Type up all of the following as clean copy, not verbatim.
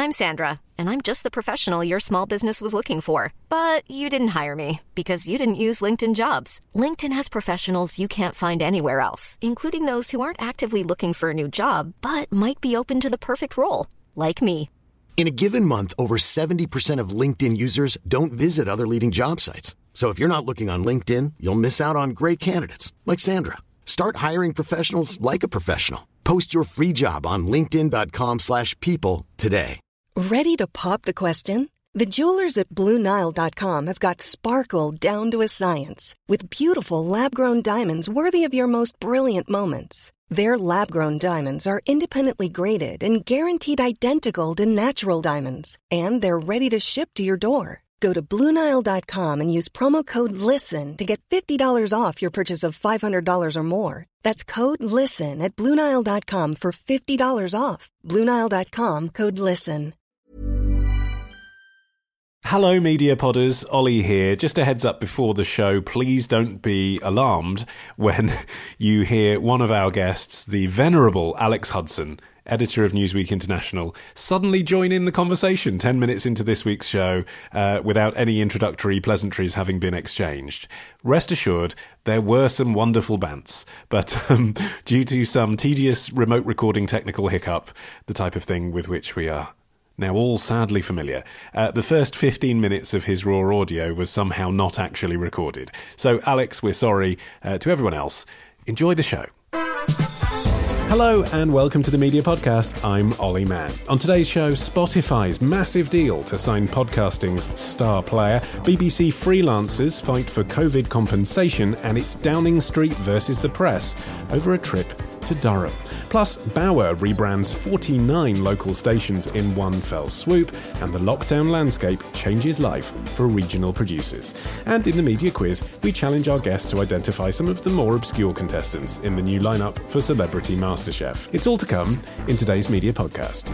I'm Sandra, and I'm just the professional your small business was looking for. But you didn't hire me because you didn't use LinkedIn Jobs. LinkedIn has professionals you can't find anywhere else, including those who aren't actively looking for a new job, but might be open to the perfect role, like me. In a given month, over 70% of LinkedIn users don't visit other leading job sites. So if you're not looking on LinkedIn, you'll miss out on great candidates like Sandra. Start hiring professionals like a professional. Post your free job on linkedin.com/people today. Ready to pop the question? The jewelers at BlueNile.com have got sparkle down to a science with beautiful lab-grown diamonds worthy of your most brilliant moments. Their lab-grown diamonds are independently graded and guaranteed identical to natural diamonds, and they're ready to ship to your door. Go to BlueNile.com and use promo code LISTEN to get $50 off your purchase of $500 or more. That's code LISTEN at BlueNile.com for $50 off. BlueNile.com, code LISTEN. Hello, Media Podders. Ollie here. Just a heads up before the show, please don't be alarmed when you hear one of our guests, the venerable Alex Hudson, editor of Newsweek International, suddenly join in the conversation 10 minutes into this week's show without any introductory pleasantries having been exchanged. Rest assured, there were some wonderful bants, but due to some tedious remote recording technical hiccup, the type of thing with which we are now all sadly familiar, the first 15 minutes of his raw audio was somehow not actually recorded. So, Alex, we're sorry. To everyone else, enjoy the show. Hello and welcome to the Media Podcast. I'm Ollie Mann. On today's show, Spotify's massive deal to sign podcasting's star player, BBC freelancers fight for COVID compensation, and it's Downing Street versus the press over a trip to Durham. Plus, Bauer rebrands 49 local stations in one fell swoop, and the lockdown landscape changes life for regional producers. And in the media quiz, we challenge our guests to identify some of the more obscure contestants in the new lineup for Celebrity MasterChef. It's all to come in today's Media Podcast.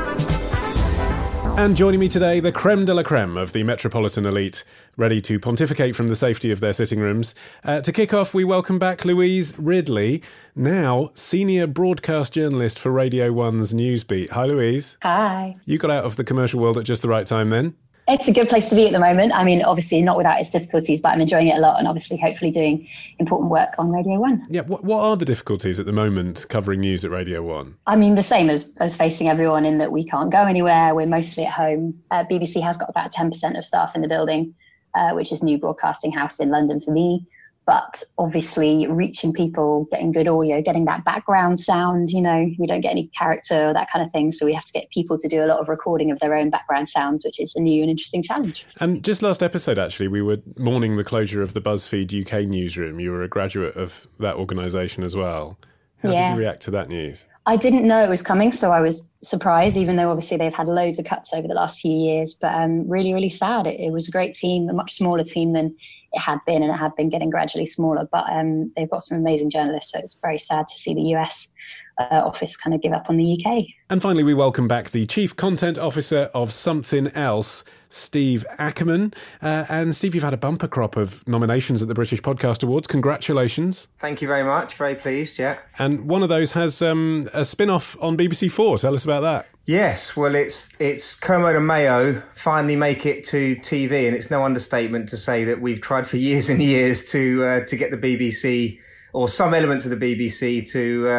And joining me today, the creme de la creme of the metropolitan elite, ready to pontificate from the safety of their sitting rooms. To kick off, we welcome back Louise Ridley, now senior broadcast journalist for Radio 1's Newsbeat. Hi, Louise. Hi. You got out of the commercial world at just the right time then? It's a good place to be at the moment. I mean, obviously not without its difficulties, but I'm enjoying it a lot and obviously hopefully doing important work on Radio 1. Yeah, what are the difficulties at the moment covering news at Radio 1? I mean, the same as facing everyone in that we can't go anywhere. We're mostly at home. BBC has got about 10% of staff in the building, which is New Broadcasting House in London for me. But obviously reaching people, getting good audio, getting that background sound, you know, we don't get any character or that kind of thing. So we have to get people to do a lot of recording of their own background sounds, which is a new and interesting challenge. And just last episode, actually, we were mourning the closure of the BuzzFeed UK newsroom. You were a graduate of that organisation as well. How did you react to that news? I didn't know it was coming, so I was surprised, even though obviously they've had loads of cuts over the last few years. But really, really sad. It was a great team, a much smaller team than it had been, and it had been getting gradually smaller. But they've got some amazing journalists, so it's very sad to see the US office kind of give up on the UK. And finally, we welcome back the Chief Content Officer of Something Else, Steve Ackerman. And Steve, you've had a bumper crop of nominations at the British Podcast Awards. Congratulations. Thank you very much. Very pleased, yeah. And one of those has a spin-off on BBC 4. Tell us about that. Yes, well, it's Kermode and Mayo finally make it to TV, and it's no understatement to say that we've tried for years and years to get the BBC, or some elements of the BBC,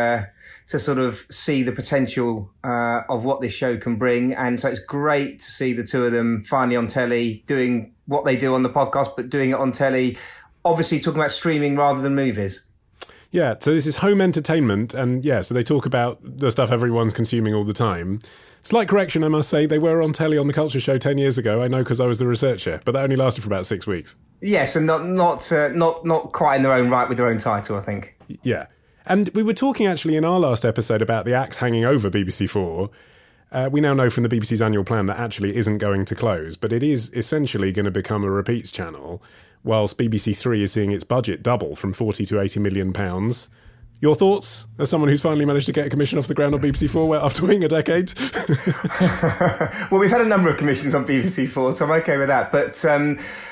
to sort of see the potential of what this show can bring. And so it's great to see the two of them finally on telly doing what they do on the podcast, but doing it on telly, obviously talking about streaming rather than movies. Yeah, so this is home entertainment, and so they talk about the stuff everyone's consuming all the time. Slight correction, I must say, they were on telly on The Culture Show 10 years ago. I know because I was the researcher, but that only lasted for about 6 weeks. Yes, and not quite in their own right with their own title, I think. Yeah. And we were talking actually in our last episode about the axe hanging over BBC 4. We now know from the BBC's annual plan that actually isn't going to close, but it is essentially going to become a repeats channel, whilst BBC 3 is seeing its budget double from 40 to 80 million pounds. Your thoughts, as someone who's finally managed to get a commission off the ground on BBC 4 after waiting a decade? Well, we've had a number of commissions on BBC 4, so I'm okay with that. But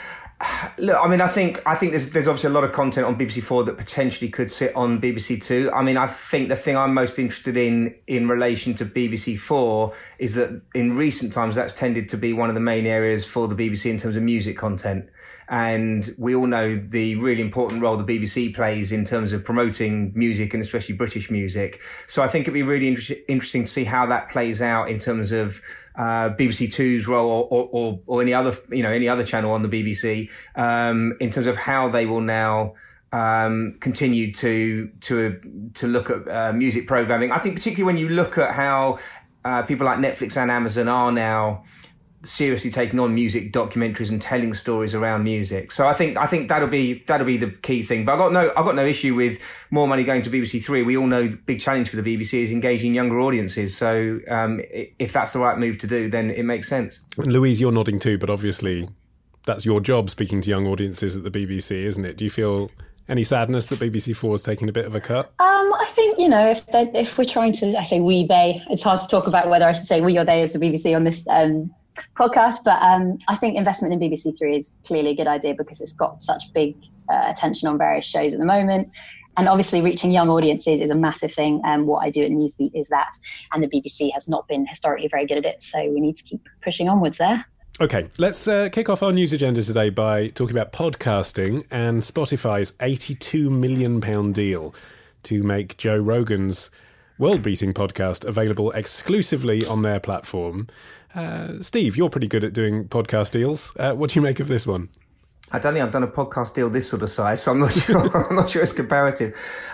Look, I mean, I think there's obviously a lot of content on BBC Four that potentially could sit on BBC Two. I mean, I think the thing I'm most interested in relation to BBC Four is that in recent times that's tended to be one of the main areas for the BBC in terms of music content. And we all know the really important role the BBC plays in terms of promoting music and especially British music. So I think it'd be really interesting to see how that plays out in terms of BBC Two's role or any other channel on the BBC, in terms of how they will now continue to look at music programming. I think particularly when you look at how people like Netflix and Amazon are now seriously taking on music documentaries and telling stories around music. So I think that'll be the key thing. But I've got no issue with more money going to BBC Three. We all know the big challenge for the BBC is engaging younger audiences. So if that's the right move to do, then it makes sense. And Louise, you're nodding too, but obviously that's your job, speaking to young audiences at the BBC, isn't it? Do you feel any sadness that BBC Four is taking a bit of a cut? I think, if we're trying to, I say we, they, it's hard to talk about whether I should say we or they as the BBC on this podcast, but I think investment in BBC Three is clearly a good idea because it's got such big attention on various shows at the moment. And obviously reaching young audiences is a massive thing. And what I do at Newsbeat is that. And the BBC has not been historically very good at it. So we need to keep pushing onwards there. Okay, let's kick off our news agenda today by talking about podcasting and Spotify's £82 million deal to make Joe Rogan's world-beating podcast available exclusively on their platform. Steve, you're pretty good at doing podcast deals. What do you make of this one? I don't think I've done a podcast deal this sort of size, so I'm not sure. I'm not sure it's comparative.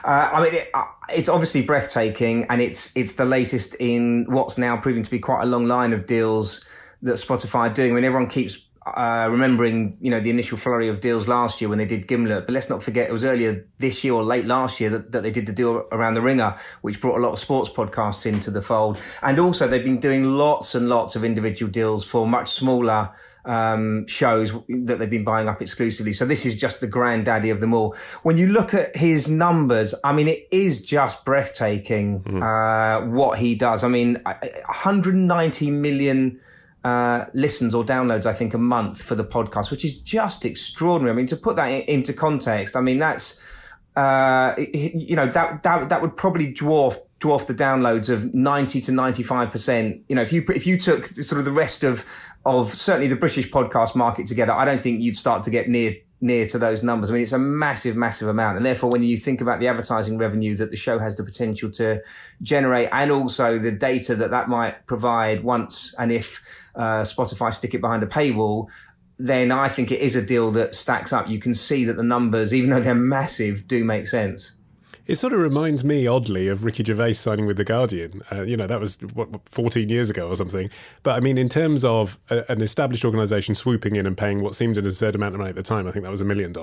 It's obviously breathtaking, and it's the latest in what's now proving to be quite a long line of deals that Spotify are doing. I mean, everyone keeps remembering, the initial flurry of deals last year when they did Gimlet, but let's not forget it was earlier this year or late last year that they did the deal around The Ringer, which brought a lot of sports podcasts into the fold. And also they've been doing lots and lots of individual deals for much smaller shows that they've been buying up exclusively. So this is just the granddaddy of them all. When you look at his numbers, I mean, it is just breathtaking what he does. I mean, 190 million listens or downloads, I think, a month for the podcast, which is just extraordinary. I mean, to put that into context, I mean, that's, that would probably dwarf the downloads of 90 to 95%. If you took sort of the rest of certainly the British podcast market together, I don't think you'd start to get near to those numbers. I mean, it's a massive, massive amount. And therefore, when you think about the advertising revenue that the show has the potential to generate, and also the data that might provide once and if Spotify stick it behind a paywall, then I think it is a deal that stacks up. You can see that the numbers, even though they're massive, do make sense. It sort of reminds me, oddly, of Ricky Gervais signing with The Guardian. That was, 14 years ago or something. But, I mean, in terms of an established organisation swooping in and paying what seemed an absurd amount of money at the time, I think that was $1 million,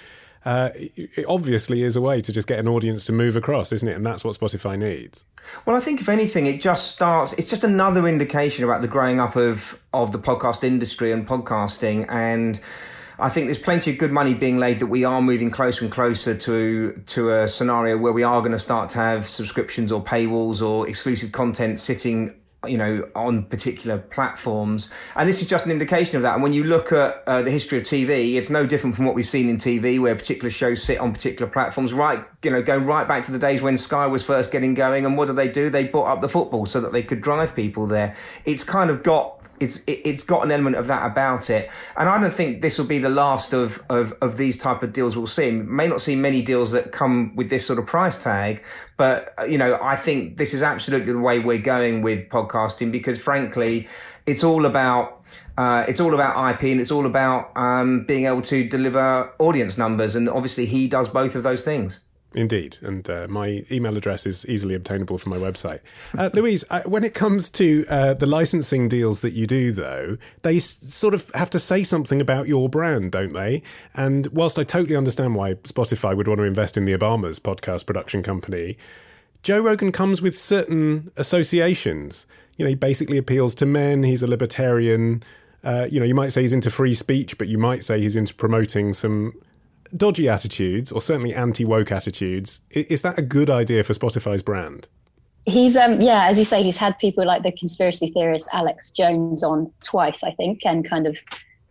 it obviously is a way to just get an audience to move across, isn't it? And that's what Spotify needs. Well, I think, if anything, it's just another indication about the growing up of the podcast industry and podcasting. And I think there's plenty of good money being laid that we are moving closer and closer to a scenario where we are going to start to have subscriptions or paywalls or exclusive content sitting, on particular platforms. And this is just an indication of that. And when you look at the history of TV, it's no different from what we've seen in TV, where particular shows sit on particular platforms, going right back to the days when Sky was first getting going. And what do? They bought up the football so that they could drive people there. It's kind of got... It's got an element of that about it. And I don't think this will be the last of these type of deals we'll see. We may not see many deals that come with this sort of price tag, but, I think this is absolutely the way we're going with podcasting, because frankly, it's all about IP, and it's all about being able to deliver audience numbers. And obviously he does both of those things. Indeed, and my email address is easily obtainable from my website. Louise, when it comes to the licensing deals that you do, though, they sort of have to say something about your brand, don't they? And whilst I totally understand why Spotify would want to invest in the Obamas podcast production company, Joe Rogan comes with certain associations. He basically appeals to men, he's a libertarian. You might say he's into free speech, but you might say he's into promoting some dodgy attitudes, or certainly anti-woke attitudes. Is that a good idea for Spotify's brand? He's, as you say, he's had people like the conspiracy theorist Alex Jones on twice, I think, and kind of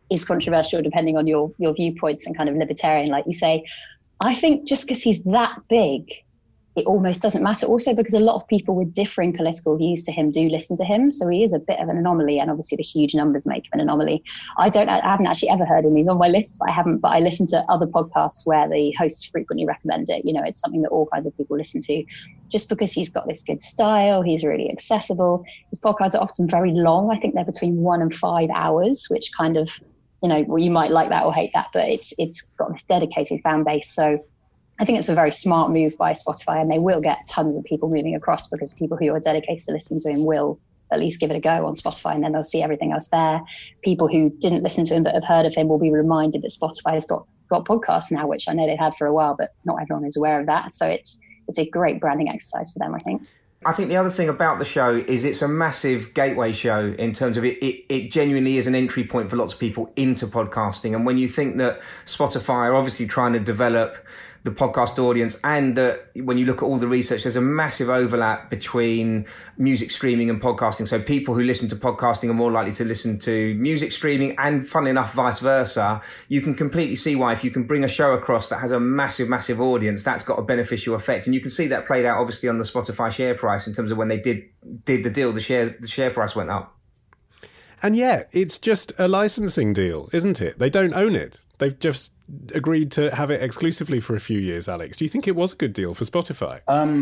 is controversial depending on your viewpoints and kind of libertarian, like you say. I think just because he's that big, it almost doesn't matter. Also because a lot of people with differing political views to him do listen to him. So he is a bit of an anomaly, and obviously the huge numbers make him an anomaly. I haven't actually ever heard him. He's on my list, but I listen to other podcasts where the hosts frequently recommend it. You know, it's something that all kinds of people listen to just because he's got this good style. He's really accessible. His podcasts are often very long. I think they're between 1 and 5 hours, which kind of, you know, well, you might like that or hate that, but it's got this dedicated fan base. So I think it's a very smart move by Spotify, and they will get tons of people moving across because people who are dedicated to listening to him will at least give it a go on Spotify, and then they'll see everything else there. People who didn't listen to him but have heard of him will be reminded that Spotify has got podcasts now, which I know they've had for a while, but not everyone is aware of that. So it's a great branding exercise for them, I think. I think the other thing about the show is it's a massive gateway show in terms of it genuinely is an entry point for lots of people into podcasting. And when you think that Spotify are obviously trying to develop the podcast audience, and that when you look at all the research, there's a massive overlap between music streaming and podcasting. So people who listen to podcasting are more likely to listen to music streaming, and funnily enough, vice versa. You can completely see why if you can bring a show across that has a massive, massive audience, that's got a beneficial effect. And you can see that played out obviously on the Spotify share price in terms of when they did the deal, the share price went up. And yeah, it's just a licensing deal, isn't it? They don't own it. They've just agreed to have it exclusively for a few years, Alex. Do you think it was a good deal for Spotify?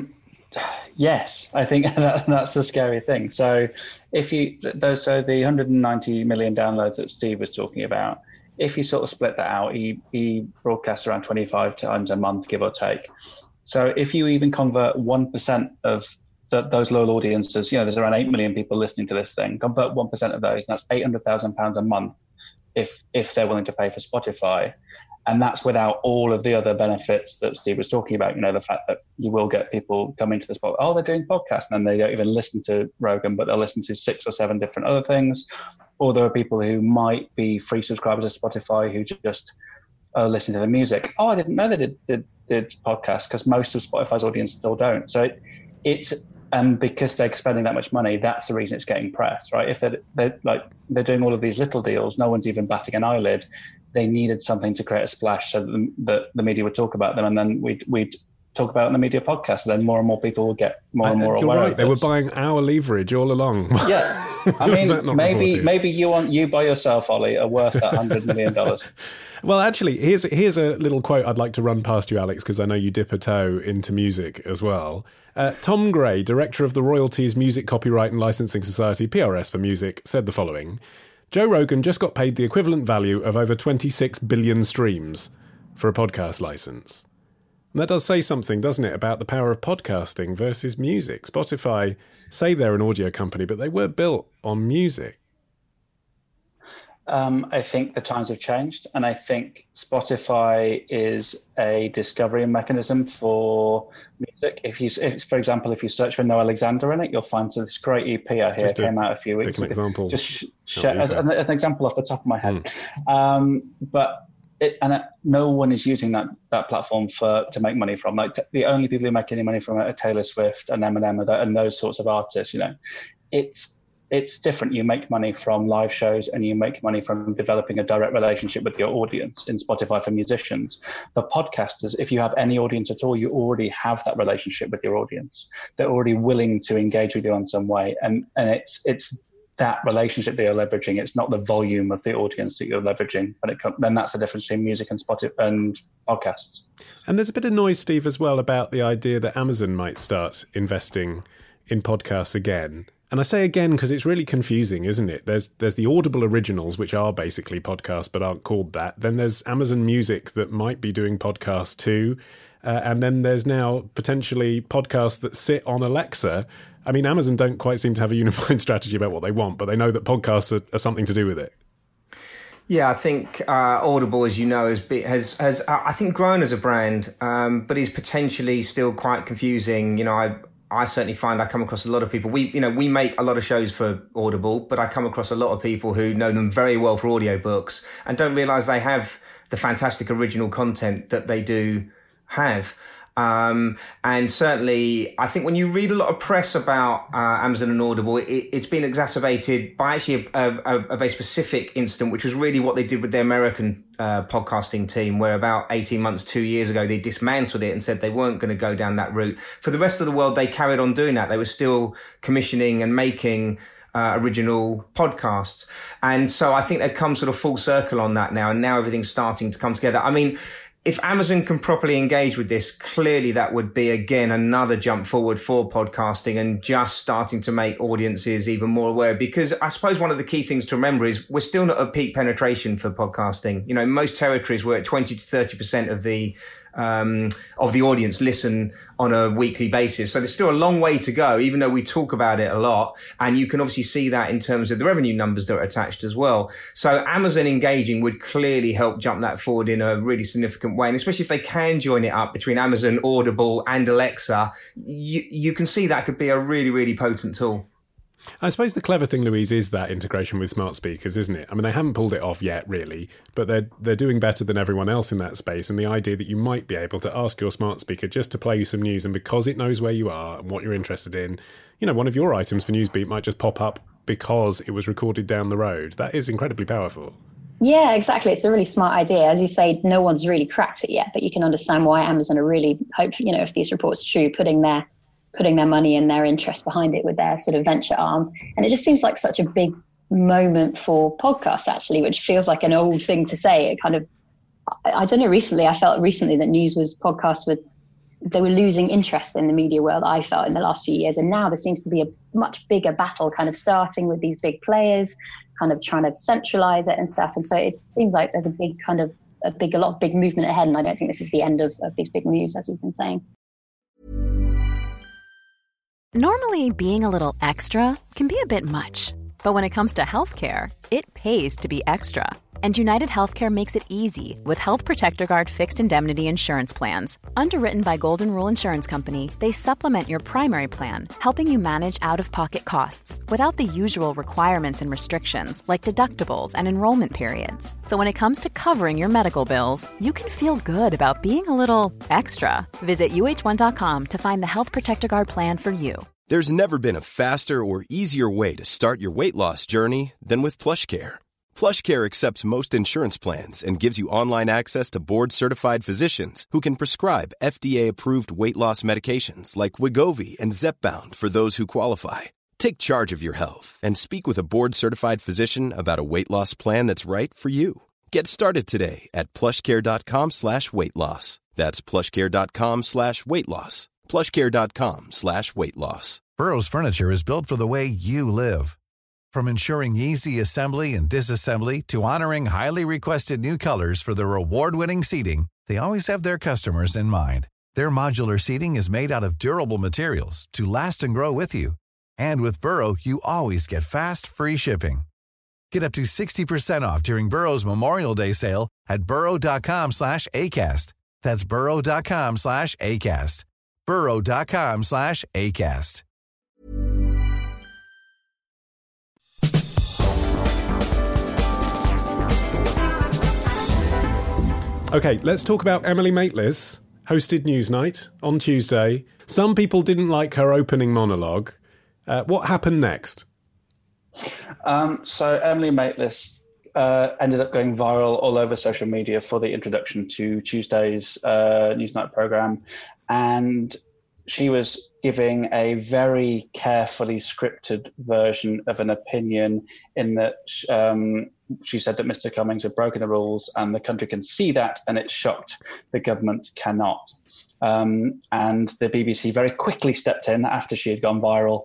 Yes, I think that's the scary thing. So the 190 million downloads that Steve was talking about, if you sort of split that out, he broadcasts around 25 times a month, give or take. So if you even convert 1% of those loyal audiences, you know, there's around 8 million people listening to this thing, convert 1% of those, and that's £800,000 a month if they're willing to pay for Spotify. And that's without all of the other benefits that Steve was talking about. You know, the fact that you will get people coming to this podcast, oh, they're doing podcasts, and then they don't even listen to Rogan, but they'll listen to 6 or 7 different other things. Or there are people who might be free subscribers to Spotify who just listen to the music. Oh, I didn't know they did podcasts, because most of Spotify's audience still don't. So and because they're spending that much money, that's the reason it's getting press, right? If they're doing all of these little deals, no one's even batting an eyelid. They needed something to create a splash so that the media would talk about them, and then we'd talk about it in the media podcast. So then more and more people will get more and more aware. You're right. Of they were buying our leverage all along. Yeah, I mean, maybe you by yourself, Ollie, are worth that $100 million. Well, actually, here's a little quote I'd like to run past you, Alex, because I know you dip a toe into music as well. Tom Gray, director of the Royalties Music Copyright and Licensing Society, PRS for music, said the following: Joe Rogan just got paid the equivalent value of over 26 billion streams for a podcast license. And that does say something, doesn't it, about the power of podcasting versus music. Spotify say they're an audio company, but they were built on music. I think the times have changed, and I think Spotify is a discovery mechanism for music. If for example, if you search for Noah Alexander in it, you'll find this great EP I hear came out a few weeks ago. Example. Just an example off the top of my head. But no one is using that platform to make money from. Like the only people who make any money from it are Taylor Swift and Eminem and those sorts of artists. You know, it's different. You make money from live shows, and you make money from developing a direct relationship with your audience. In Spotify for musicians, the podcasters, if you have any audience at all, you already have that relationship with your audience. They're already willing to engage with you in some way, and it's that relationship that you're leveraging. It's not the volume of the audience that you're leveraging. Then that's the difference between music and Spotify and podcasts. And there's a bit of noise, Steve, as well about the idea that Amazon might start investing in podcasts again. And I say again because it's really confusing, isn't it? There's the Audible originals, which are basically podcasts but aren't called that. Then there's Amazon Music that might be doing podcasts too. And then there's now potentially podcasts that sit on Alexa. I mean, Amazon don't quite seem to have a unified strategy about what they want, but they know that podcasts are something to do with it. Yeah, I think Audible, as you know, has I think grown as a brand, but is potentially still quite confusing. You know, I certainly find I come across a lot of people. We make a lot of shows for Audible, but I come across a lot of people who know them very well for audiobooks and don't realise they have the fantastic original content that they do have. And certainly, I think when you read a lot of press about Amazon and Audible, it's been exacerbated by actually a very specific incident, which was really what they did with their American podcasting team, where about 18 months, 2 years ago, they dismantled it and said they weren't going to go down that route. For the rest of the world, they carried on doing that. They were still commissioning and making original podcasts. And so I think they've come sort of full circle on that now, and now everything's starting to come together. I mean, if Amazon can properly engage with this, clearly that would be, again, another jump forward for podcasting and just starting to make audiences even more aware. Because I suppose one of the key things to remember is we're still not at peak penetration for podcasting. You know, in most territories, we're at 20 to 30% of the audience listen on a weekly basis. So there's still a long way to go, even though we talk about it a lot. And you can obviously see that in terms of the revenue numbers that are attached as well. So Amazon engaging would clearly help jump that forward in a really significant way. And especially if they can join it up between Amazon, Audible and Alexa, you can see that could be a really, really potent tool. I suppose the clever thing, Louise, is that integration with smart speakers, isn't it? I mean, they haven't pulled it off yet, really, but they're doing better than everyone else in that space. And the idea that you might be able to ask your smart speaker just to play you some news, and because it knows where you are and what you're interested in, you know, one of your items for Newsbeat might just pop up because it was recorded down the road. That is incredibly powerful. Yeah, exactly. It's a really smart idea. As you say, no one's really cracked it yet, but you can understand why Amazon are really, hopefully, you know, if these reports are true, putting their money and their interest behind it with their sort of venture arm. And it just seems like such a big moment for podcasts, actually, which feels like an old thing to say. It kind of, I don't know, I felt recently that news was podcasts they were losing interest in the media world, I felt, in the last few years. And now there seems to be a much bigger battle kind of starting with these big players, kind of trying to centralize it and stuff. And so it seems like there's a lot of big movement ahead. And I don't think this is the end of these big moves, as we've been saying. Normally, being a little extra can be a bit much, but when it comes to healthcare, it pays to be extra. And United Healthcare makes it easy with Health Protector Guard fixed indemnity insurance plans. Underwritten by Golden Rule Insurance Company, they supplement your primary plan, helping you manage out-of-pocket costs without the usual requirements and restrictions like deductibles and enrollment periods. So when it comes to covering your medical bills, you can feel good about being a little extra. Visit UH1.com to find the Health Protector Guard plan for you. There's never been a faster or easier way to start your weight loss journey than with PlushCare. PlushCare accepts most insurance plans and gives you online access to board-certified physicians who can prescribe FDA-approved weight loss medications like Wegovy and Zepbound for those who qualify. Take charge of your health and speak with a board-certified physician about a weight loss plan that's right for you. Get started today at plushcare.com/weight loss. That's plushcare.com/weight loss. plushcare.com/weight loss. Burrow's furniture is built for the way you live. From ensuring easy assembly and disassembly to honoring highly requested new colors for their award-winning seating, they always have their customers in mind. Their modular seating is made out of durable materials to last and grow with you. And with Burrow, you always get fast, free shipping. Get up to 60% off during Burrow's Memorial Day sale at burrow.com/ACAST. That's burrow.com/ACAST. burrow.com/ACAST. Okay, let's talk about Emily Maitlis, hosted Newsnight on Tuesday. Some people didn't like her opening monologue. What happened next? So Emily Maitlis ended up going viral all over social media for the introduction to Tuesday's Newsnight programme. And she was giving a very carefully scripted version of an opinion in that she said that Mr. Cummings had broken the rules and the country can see that, and it's shocked the government cannot. And the BBC very quickly stepped in after she had gone viral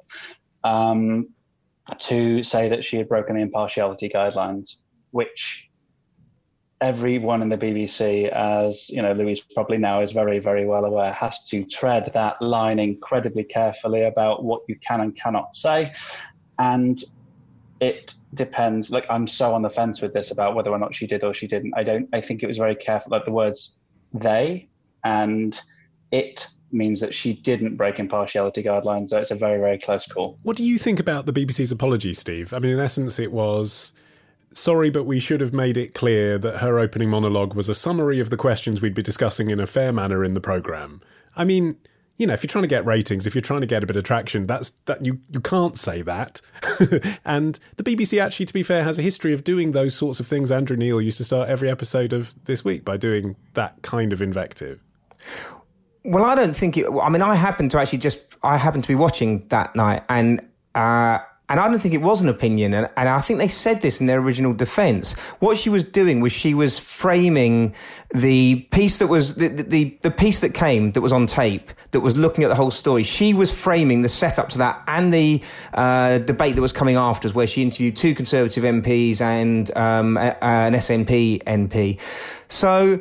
to say that she had broken the impartiality guidelines, which everyone in the BBC, as you know, Louise probably now is very, very well aware, has to tread that line incredibly carefully about what you can and cannot say. And it depends. Like, I'm so on the fence with this about whether or not she did or she didn't. I think it was very careful. Like, the words "they" and "it" means that she didn't break impartiality guidelines. So it's a very, very close call. What do you think about the BBC's apology, Steve? I mean, in essence, it was, sorry, but we should have made it clear that her opening monologue was a summary of the questions we'd be discussing in a fair manner in the programme. I mean, if you're trying to get ratings, if you're trying to get a bit of traction, you can't say that. And the BBC actually, to be fair, has a history of doing those sorts of things. Andrew Neil used to start every episode of This Week by doing that kind of invective. Well, I don't think I happened to be watching that night, and I don't think it was an opinion. And I think they said this in their original defence. What she was doing was she was framing the piece that was the piece that came, that was on tape, that was looking at the whole story. She was framing the setup to that and the debate that was coming afterwards, where she interviewed 2 Conservative MPs and an SNP MP. So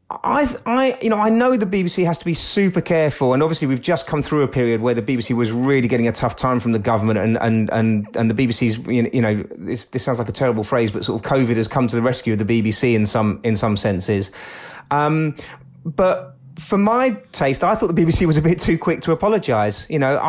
I know the BBC has to be super careful, and obviously we've just come through a period where the BBC was really getting a tough time from the government, and the BBC's, this sounds like a terrible phrase, but sort of COVID has come to the rescue of the BBC in some senses. But for my taste, I thought the BBC was a bit too quick to apologise.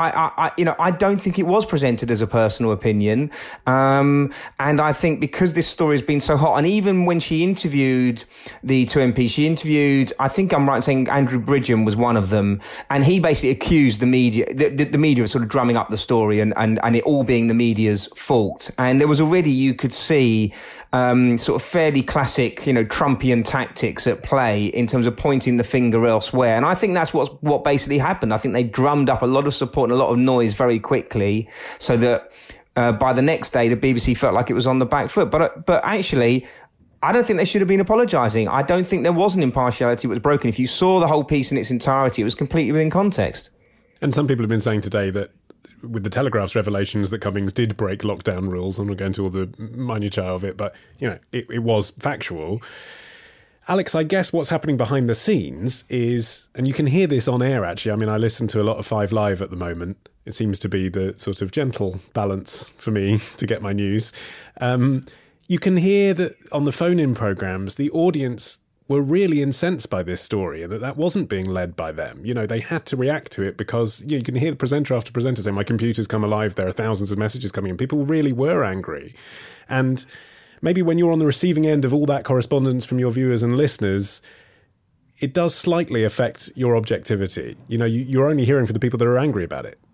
I don't think it was presented as a personal opinion. And I think because this story has been so hot, and even when she interviewed the 2 MPs, I think I'm right in saying Andrew Bridgen was one of them, and he basically accused the media, the media of sort of drumming up the story and it all being the media's fault. And there was already, you could see, sort of fairly classic, Trumpian tactics at play in terms of pointing the finger elsewhere. And I think that's what basically happened. I think they drummed up a lot of support and a lot of noise very quickly, so that by the next day, the BBC felt like it was on the back foot. But actually, I don't think they should have been apologising. I don't think there was an impartiality that was broken. If you saw the whole piece in its entirety, it was completely within context. And some people have been saying today that with the Telegraph's revelations that Cummings did break lockdown rules, I'm not going into all the minutiae of it, but, it was factual. Alex, I guess what's happening behind the scenes is, and you can hear this on air, actually. I mean, I listen to a lot of 5 Live at the moment. It seems to be the sort of gentle balance for me to get my news. You can hear that on the phone-in programmes, the audience were really incensed by this story, and that wasn't being led by them. They had to react to it because you can hear the presenter after presenter saying, my computer's come alive, there are thousands of messages coming in. People really were angry. And maybe when you're on the receiving end of all that correspondence from your viewers and listeners, it does slightly affect your objectivity. You're only hearing from the people that are angry about it.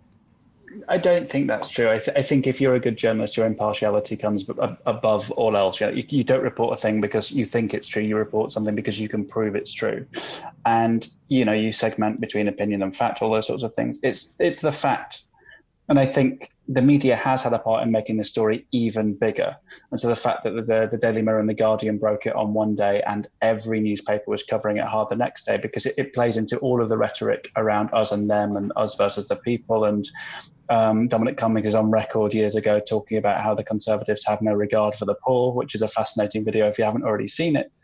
I don't think that's true. I think if you're a good journalist, your impartiality comes above all else. You don't report a thing because you think it's true. You report something because you can prove it's true. And, you segment between opinion and fact, all those sorts of things. It's the fact. And I think the media has had a part in making this story even bigger. And so the fact that the Daily Mirror and The Guardian broke it on one day and every newspaper was covering it hard the next day, because it plays into all of the rhetoric around us and them and us versus the people. And Dominic Cummings is on record years ago talking about how the Conservatives have no regard for the poor, which is a fascinating video if you haven't already seen it.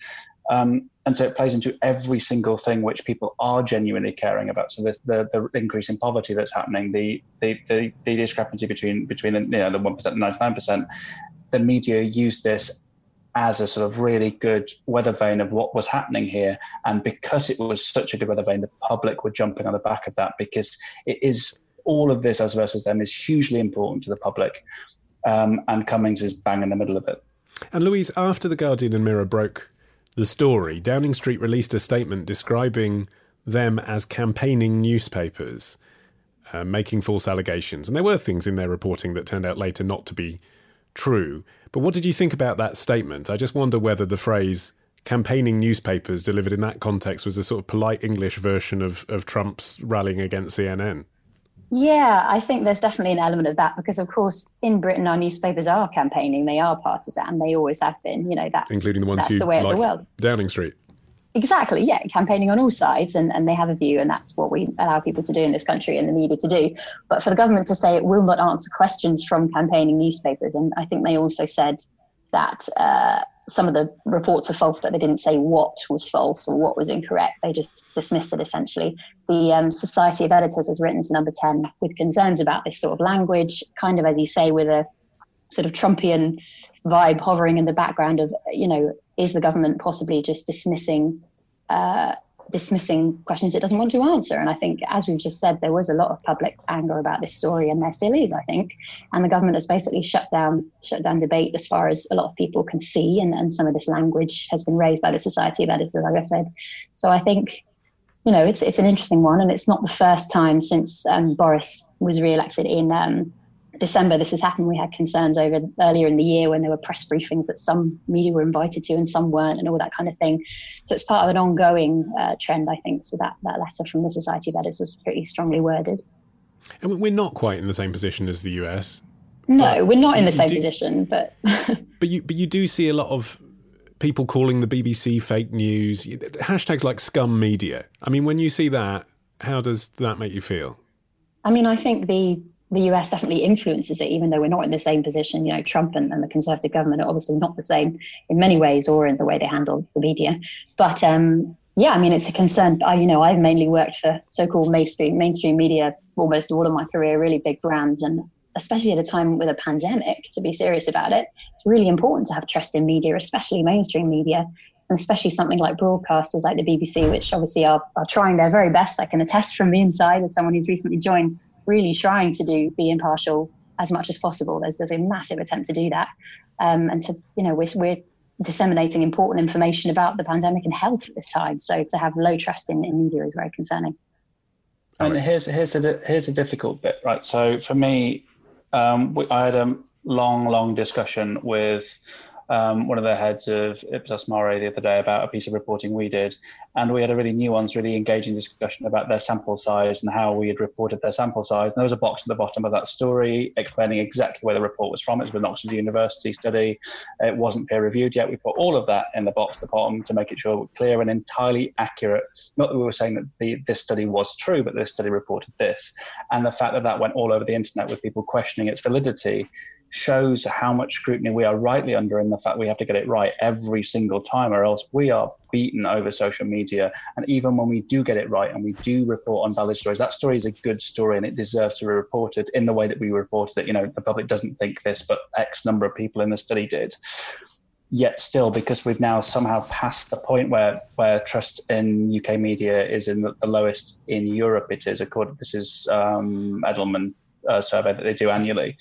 And so it plays into every single thing which people are genuinely caring about. So the increase in poverty that's happening, the discrepancy between the 1% and 99%, the media used this as a sort of really good weather vane of what was happening here. And because it was such a good weather vane, the public were jumping on the back of that, because it is all of this, us versus them, is hugely important to the public. And Cummings is bang in the middle of it. And Louise, after The Guardian and Mirror broke the story, Downing Street released a statement describing them as campaigning newspapers, making false allegations. And there were things in their reporting that turned out later not to be true. But what did you think about that statement? I just wonder whether the phrase campaigning newspapers delivered in that context was a sort of polite English version of Trump's rallying against CNN. Yeah, I think there's definitely an element of that, because, of course, in Britain, our newspapers are campaigning. They are partisan. They always have been. That's including the ones that's who the way of the world. Downing Street. Exactly, yeah, campaigning on all sides, and they have a view, and that's what we allow people to do in this country and the media to do. But for the government to say it will not answer questions from campaigning newspapers, and I think they also said that some of the reports are false, but they didn't say what was false or what was incorrect. They just dismissed it, essentially. The Society of Editors has written to Number 10 with concerns about this sort of language, kind of, as you say, with a sort of Trumpian vibe hovering in the background of, is the government possibly just dismissing questions it doesn't want to answer? And I think, as we've just said, there was a lot of public anger about this story, and there still is, I think. And the government has basically shut down debate as far as a lot of people can see, and some of this language has been raised by the Society of Editors, like I said. So I think, it's an interesting one, and it's not the first time since Boris was re-elected in December this has happened. We had concerns earlier in the year when there were press briefings that some media were invited to and some weren't, and all that kind of thing. So it's part of an ongoing trend, I think. So that letter from the Society of Editors was pretty strongly worded. And we're not quite in the same position as the US. No, we're not in the same position, but but you do see a lot of people calling the BBC fake news, hashtags like scum media. I mean, when you see that, how does that make you feel? I mean, I think the US definitely influences it, even though we're not in the same position. Trump and the Conservative government are obviously not the same in many ways, or in the way they handle the media. But yeah, I mean, it's a concern. I've mainly worked for so-called mainstream media almost all of my career, really big brands, and especially at a time with a pandemic, to be serious about it, it's really important to have trust in media, especially mainstream media, and especially something like broadcasters like the BBC, which obviously are trying their very best. I can attest from the inside as someone who's recently joined, really trying to be impartial as much as possible. There's a massive attempt to do that, and to we're disseminating important information about the pandemic and health at this time. So to have low trust in media is very concerning. And here's a difficult bit, right? So for me, I had a long discussion with one of the heads of Ipsos Mare the other day about a piece of reporting we did, and we had a really nuanced, really engaging discussion about their sample size and how we had reported their sample size. And there was a box at the bottom of that story explaining exactly where the report was from. It was an Oxford University study. It wasn't peer reviewed yet. We put all of that in the box at the bottom to make it sure clear and entirely accurate. Not that we were saying that this study was true, but this study reported this. And the fact that went all over the internet with people questioning its validity shows how much scrutiny we are rightly under, in the fact we have to get it right every single time, or else we are beaten over social media. And even when we do get it right and we do report on valid stories, that story is a good story and it deserves to be reported in the way that we reported it. The public doesn't think this, but X number of people in the study did. Yet still, because we've now somehow passed the point where trust in UK media is in the lowest in Europe, this is Edelman survey that they do annually.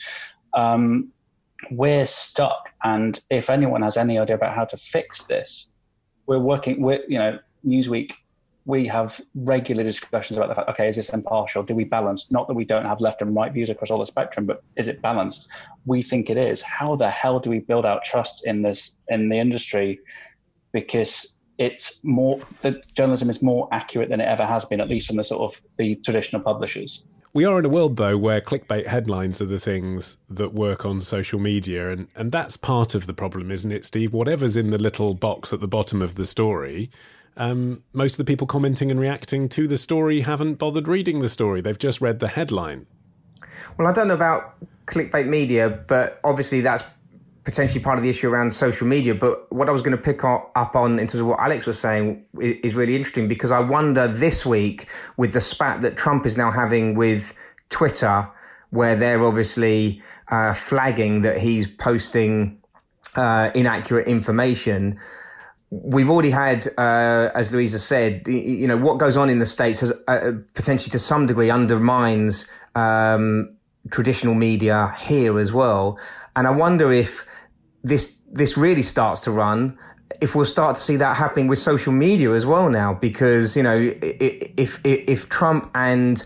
We're stuck, and if anyone has any idea about how to fix this, we're working with, Newsweek, we have regular discussions about the fact, okay, is this impartial? Do we balance? Not that we don't have left and right views across all the spectrum, but is it balanced? We think it is. How the hell do we build out trust in the industry? Because the journalism is more accurate than it ever has been, at least from the traditional publishers. We are in a world, though, where clickbait headlines are the things that work on social media, and that's part of the problem, isn't it, Steve? Whatever's in the little box at the bottom of the story, most of the people commenting and reacting to the story haven't bothered reading the story. They've just read the headline. Well, I don't know about clickbait media, but obviously that's potentially part of the issue around social media. But what I was going to pick up on in terms of what Alex was saying is really interesting, because I wonder this week, with the spat that Trump is now having with Twitter, where they're obviously flagging that he's posting inaccurate information. We've already had, as Louisa said, what goes on in the States has potentially to some degree undermines traditional media here as well. And I wonder if this really starts to run, if we'll start to see that happening with social media as well now, because, if Trump and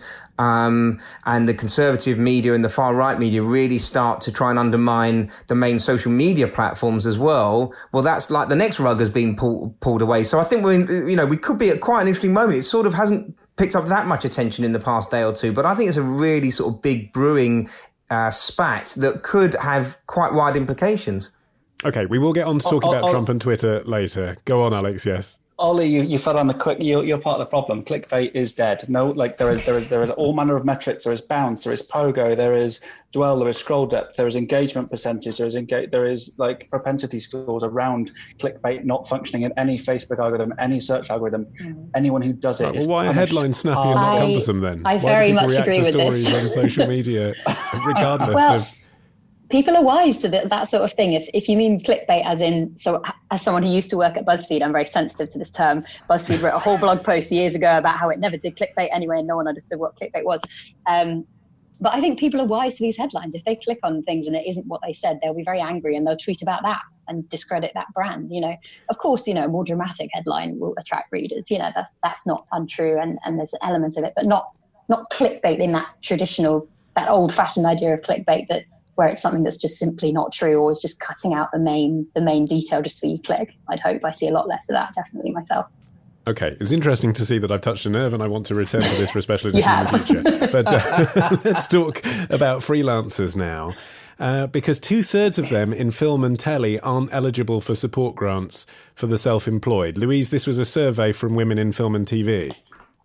the conservative media and the far right media really start to try and undermine the main social media platforms as well, that's like the next rug has been pulled away. So I think we could be at quite an interesting moment. It sort of hasn't picked up that much attention in the past day or two, but I think it's a really sort of big brewing spat that could have quite wide implications. Okay, we will get on to talk about Trump and Twitter later. Go on, Alex, yes. Ollie, you fell on the quick. You're part of the problem. Clickbait is dead. No, there is all manner of metrics. There is bounce. There is pogo. There is dwell. There is scroll depth. There is engagement percentage. There is propensity scores around clickbait not functioning in any Facebook algorithm, any search algorithm. Anyone who does it is why are headlines snappy and not cumbersome then? I very much agree with this. Stories on social media, regardless of. People are wise to that sort of thing. If you mean clickbait as someone who used to work at BuzzFeed, I'm very sensitive to this term. BuzzFeed wrote a whole blog post years ago about how it never did clickbait anyway, and no one understood what clickbait was. But I think people are wise to these headlines. If they click on things and it isn't what they said, they'll be very angry and they'll tweet about that. and discredit that brand. Of course, a more dramatic headline will attract readers. That's not untrue, and there's an element of it, but not clickbait in that traditional, that old-fashioned idea of clickbait where it's something that's just simply not true, or is just cutting out the main detail just so you click. I see a lot less of that, definitely, myself. Okay, it's interesting to see that I've touched a nerve, and I want to return to this for a special edition in the future. But let's talk about freelancers now, because 2/3 of them in film and telly aren't eligible for support grants for the self-employed. Louise, this was a survey from Women in Film and TV.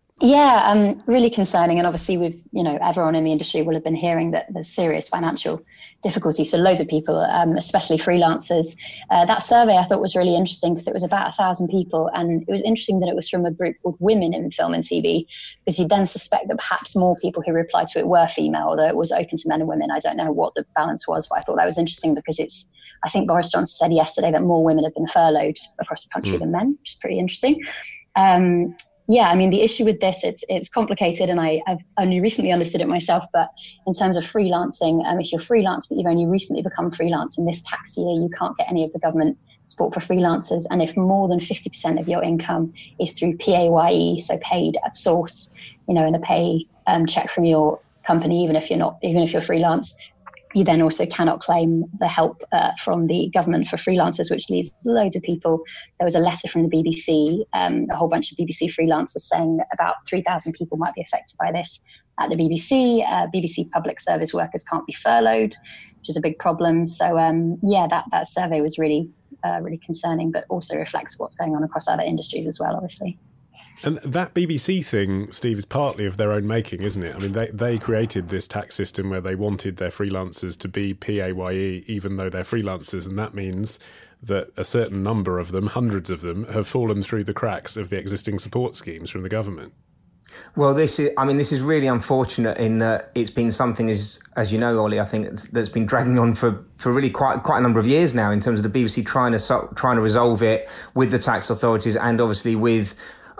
Yeah, really concerning. And obviously everyone in the industry will have been hearing that there's serious financial difficulties for loads of people, especially freelancers. That survey I thought was really interesting because it was about 1,000 people. And it was interesting that it was from a group called Women in Film and TV, because you'd then suspect that perhaps more people who replied to it were female, although it was open to men and women. I don't know what the balance was, but I thought that was interesting because I think Boris Johnson said yesterday that more women have been furloughed across the country than men, which is pretty interesting. Yeah, I mean, the issue with this, it's complicated, and I've only recently understood it myself, but in terms of freelancing, if you're freelance, but you've only recently become freelance in this tax year, you can't get any of the government support for freelancers. And if more than 50% of your income is through PAYE, so paid at source, in a pay check from your company, even if you're freelance, you then also cannot claim the help from the government for freelancers, which leaves loads of people. There was a letter from the BBC, a whole bunch of BBC freelancers saying that about 3,000 people might be affected by this at the BBC. BBC public service workers can't be furloughed, which is a big problem. So, that survey was really concerning, but also reflects what's going on across other industries as well, obviously. And that BBC thing, Steve, is partly of their own making, isn't it? I mean, they created this tax system where they wanted their freelancers to be PAYE, even though they're freelancers, and that means that a certain number of them, hundreds of them, have fallen through the cracks of the existing support schemes from the government. Well, this is really unfortunate in that it's been something, as you know, Ollie, I think that's been dragging on for really quite a number of years now, in terms of the BBC trying to resolve it with the tax authorities, and obviously with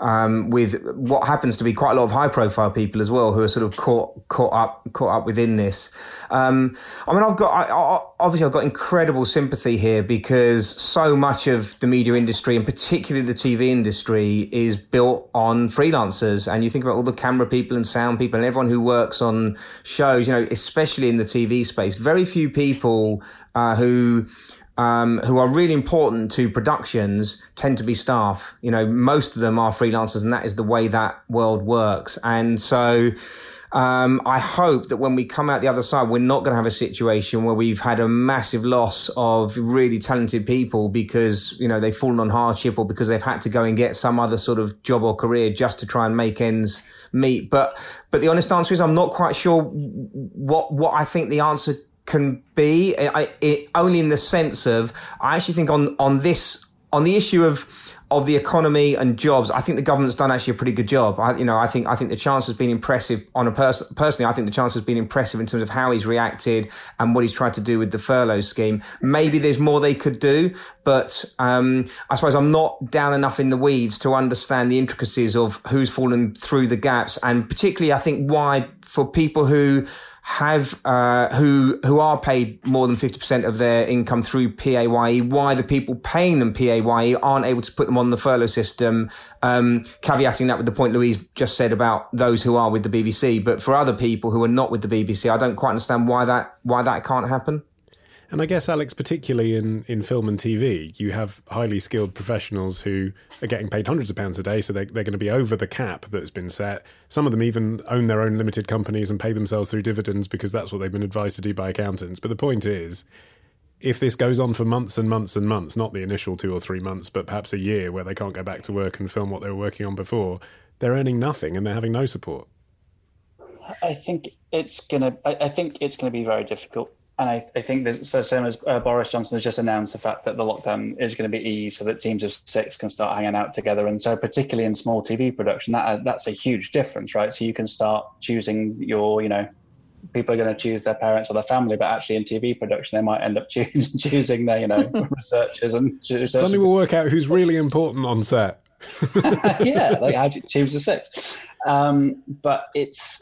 what happens to be quite a lot of high-profile people as well, who are sort of caught up within this. I've got incredible sympathy here, because so much of the media industry, and particularly the TV industry, is built on freelancers. And you think about all the camera people and sound people and everyone who works on shows, especially in the TV space. Very few people who are really important to productions tend to be staff. Most of them are freelancers, and that is the way that world works. And so I hope that when we come out the other side, we're not going to have a situation where we've had a massive loss of really talented people because, they've fallen on hardship, or because they've had to go and get some other sort of job or career just to try and make ends meet. But the honest answer is I'm not quite sure what I think the answer can be, only in the sense of, I actually think on the issue of the economy and jobs, I think the government's done actually a pretty good job. I think the Chancellor's been impressive personally. I think the Chancellor's been impressive in terms of how he's reacted and what he's tried to do with the furlough scheme. Maybe there's more they could do, but I suppose I'm not down enough in the weeds to understand the intricacies of who's fallen through the gaps, and particularly I think why, for people who who are paid more than 50% of their income through PAYE, why the people paying them PAYE aren't able to put them on the furlough system, caveating that with the point Louise just said about those who are with the BBC. But for other people who are not with the BBC, I don't quite understand why that can't happen. And I guess, Alex, particularly in film and TV, you have highly skilled professionals who are getting paid hundreds of pounds a day, so they're going to be over the cap that's been set. Some of them even own their own limited companies and pay themselves through dividends because that's what they've been advised to do by accountants. But the point is, if this goes on for months and months and months, not the initial 2 or 3 months, but perhaps a year where they can't go back to work and film what they were working on before, they're earning nothing and they're having no support. I think it's gonna be very difficult. And I think there's so same as Boris Johnson has just announced the fact that the lockdown is going to be eased so that teams of 6 can start hanging out together. And so particularly in small TV production, that's a huge difference, right? So you can start choosing your, people are going to choose their parents or their family, but actually in TV production, they might end up choosing their, researchers and suddenly we'll work out who's really important on set. Yeah, like how teams of 6. But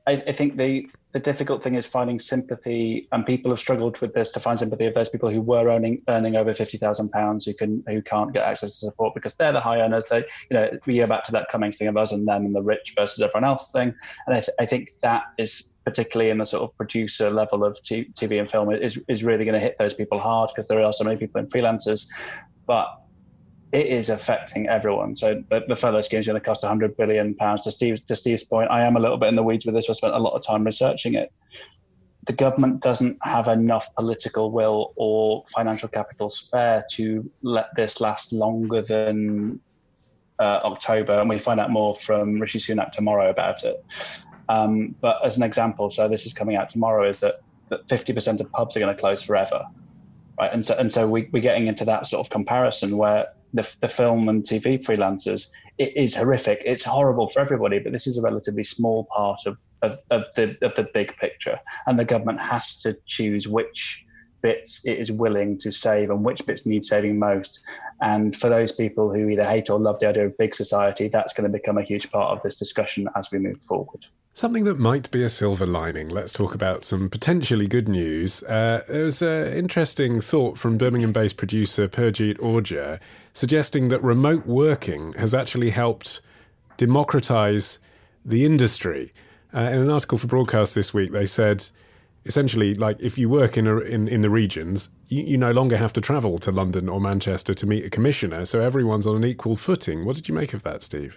I think the difficult thing is finding sympathy, and people have struggled with this to find sympathy of those people who were earning over £50,000 who can't get access to support because they're the high earners. They, we go back to that Cummings thing of us and them and the rich versus everyone else thing. And I think that is particularly in the sort of producer level of TV and film is really going to hit those people hard because there are so many people in freelancers, but it is affecting everyone. So the furlough scheme is going to cost £100 billion. To Steve's point, I am a little bit in the weeds with this. I spent a lot of time researching it. The government doesn't have enough political will or financial capital spare to let this last longer than October. And we find out more from Rishi Sunak tomorrow about it. But as an example, so this is coming out tomorrow, is that 50% of pubs are going to close forever. Right. And so we're getting into that sort of comparison where the film and TV freelancers, it is horrific. It's horrible for everybody, but this is a relatively small part of the big picture. And the government has to choose which bits it is willing to save and which bits need saving most. And for those people who either hate or love the idea of big society, that's going to become a huge part of this discussion as we move forward. Something that might be a silver lining. Let's talk about some potentially good news. There was an interesting thought from Birmingham-based producer Purjit Aujla suggesting that remote working has actually helped democratise the industry. In an article for Broadcast this week, they said, essentially, like if you work in the regions, you no longer have to travel to London or Manchester to meet a commissioner, so everyone's on an equal footing. What did you make of that, Steve?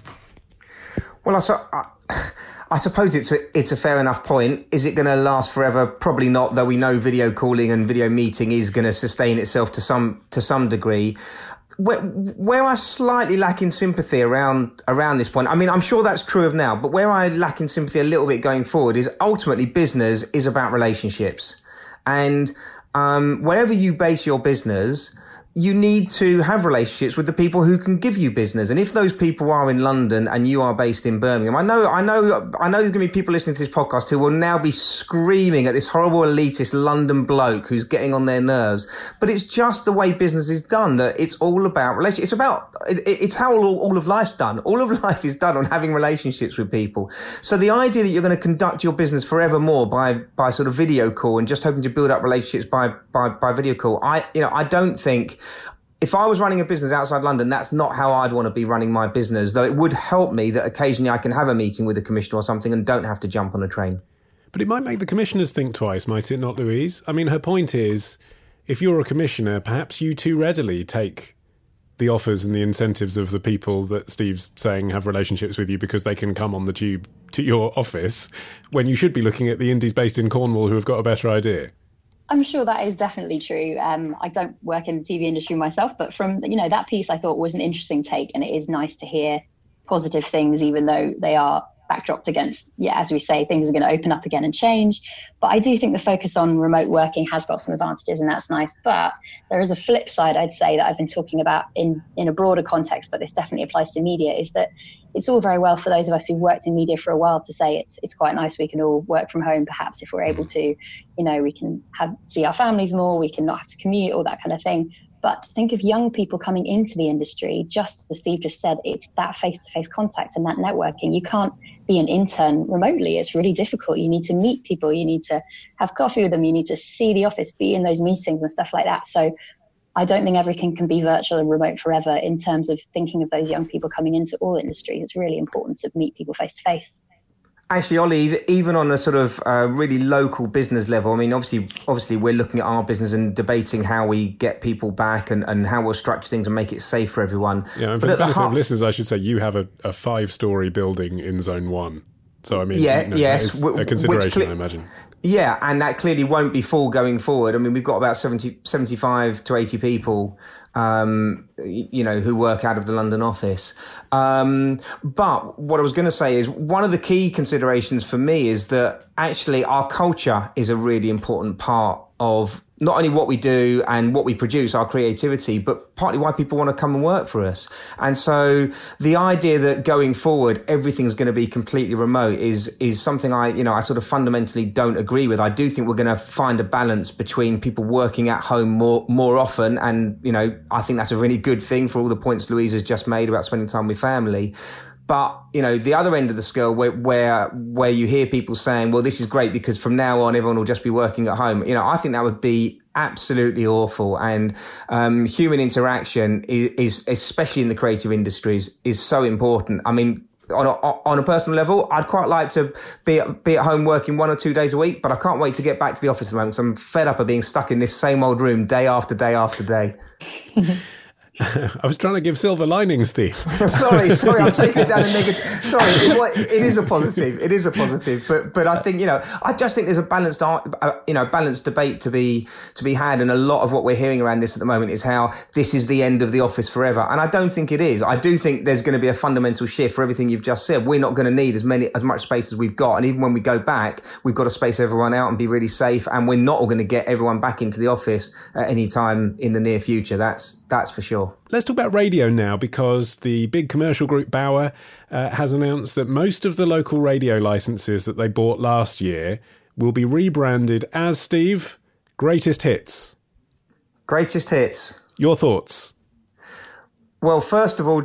Well, I suppose it's a fair enough point. Is it going to last forever? Probably not, though we know video calling and video meeting is going to sustain itself to some degree. Where I slightly lack in sympathy around this point, I mean, I'm sure that's true of now, but where I lack in sympathy a little bit going forward is ultimately business is about relationships. And wherever you base your business, you need to have relationships with the people who can give you business. And if those people are in London and you are based in Birmingham, I know there's going to be people listening to this podcast who will now be screaming at this horrible elitist London bloke who's getting on their nerves. But it's just the way business is done, that it's all about relationships. It's how all of life's done. All of life is done on having relationships with people. So the idea that you're going to conduct your business forevermore by sort of video call and just hoping to build up relationships by video call, I don't think, if I was running a business outside London, that's not how I'd want to be running my business, though it would help me that occasionally I can have a meeting with a commissioner or something and don't have to jump on a train. But it might make the commissioners think twice, might it not, Louise? I mean, her point is, if you're a commissioner, perhaps you too readily take the offers and the incentives of the people that Steve's saying have relationships with you because they can come on the tube to your office, when you should be looking at the indies based in Cornwall who have got a better idea. I'm sure that is definitely true. I don't work in the TV industry myself, but from that piece I thought was an interesting take, and it is nice to hear positive things, even though they are backdropped against, as we say, things are going to open up again and change. But I do think the focus on remote working has got some advantages, and that's nice. But there is a flip side, I'd say, that I've been talking about in a broader context, but this definitely applies to media, is that it's all very well for those of us who've worked in media for a while to say it's quite nice. We can all work from home, perhaps, if we're able to, we can see our families more, we can not have to commute, all that kind of thing. But think of young people coming into the industry, just as Steve just said, it's that face-to-face contact and that networking. You can't be an intern remotely. It's really difficult. You need to meet people. You need to have coffee with them. You need to see the office, be in those meetings and stuff like that. So I don't think everything can be virtual and remote forever in terms of thinking of those young people coming into all industries. It's really important to meet people face-to-face. Actually, Ollie, even on a sort of really local business level, I mean, obviously we're looking at our business and debating how we get people back and how we'll structure things and make it safe for everyone. Yeah, and for the benefit of listeners, I should say you have a 5-storey building in Zone 1. So, I mean, yes, that is a consideration, I imagine. Yeah, and that clearly won't be full going forward. I mean, we've got about 75 to 80 people, who work out of the London office. But what I was going to say is one of the key considerations for me is that actually our culture is a really important part of not only what we do and what we produce, our creativity, but partly why people want to come and work for us. And so the idea that going forward, everything's going to be completely remote is something I sort of fundamentally don't agree with. I do think we're going to find a balance between people working at home more often. And, I think that's a really good thing for all the points Louise has just made about spending time with family. But, you know, the other end of the scale where you hear people saying, well, this is great because from now on, everyone will just be working at home. You know, I think that would be absolutely awful. And human interaction is, especially in the creative industries, is so important. I mean, on a personal level, I'd quite like to be at home working 1 or 2 days a week, but I can't wait to get back to the office at the moment because I'm fed up of being stuck in this same old room day after day after day. I was trying to give silver linings, Steve. sorry, I'm taking it down a negative. Sorry, it is a positive. It is a positive, but I think, you know, I just think there's a balanced debate to be had, and a lot of what we're hearing around this at the moment is how this is the end of the office forever, and I don't think it is. I do think there's going to be a fundamental shift for everything you've just said. We're not going to need as much space as we've got, and even when we go back, we've got to space everyone out and be really safe, and we're not all going to get everyone back into the office at any time in the near future. That's for sure. Let's talk about radio now, because the big commercial group Bauer has announced that most of the local radio licences that they bought last year will be rebranded as, Steve, Greatest Hits. Greatest Hits. Your thoughts? Well, first of all,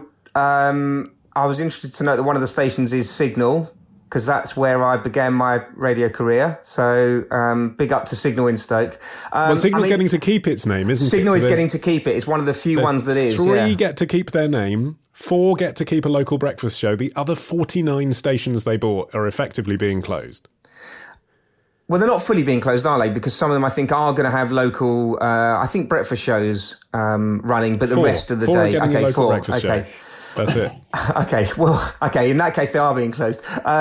I was interested to note that one of the stations is Signal, because that's where I began my radio career. So big up to Signal in Stoke. Well, Signal's getting to keep its name, isn't Signal it? is getting to keep it. It's one of the few ones that is. 3 get to keep their name, 4 get to keep a local breakfast show. The other 49 stations they bought are effectively being closed. Well, they're not fully being closed, are they? Because some of them, I think, are going to have local, I think, breakfast shows running, but the rest of the 4 day... Are getting a local breakfast show. That's it. Okay. In that case, they are being closed.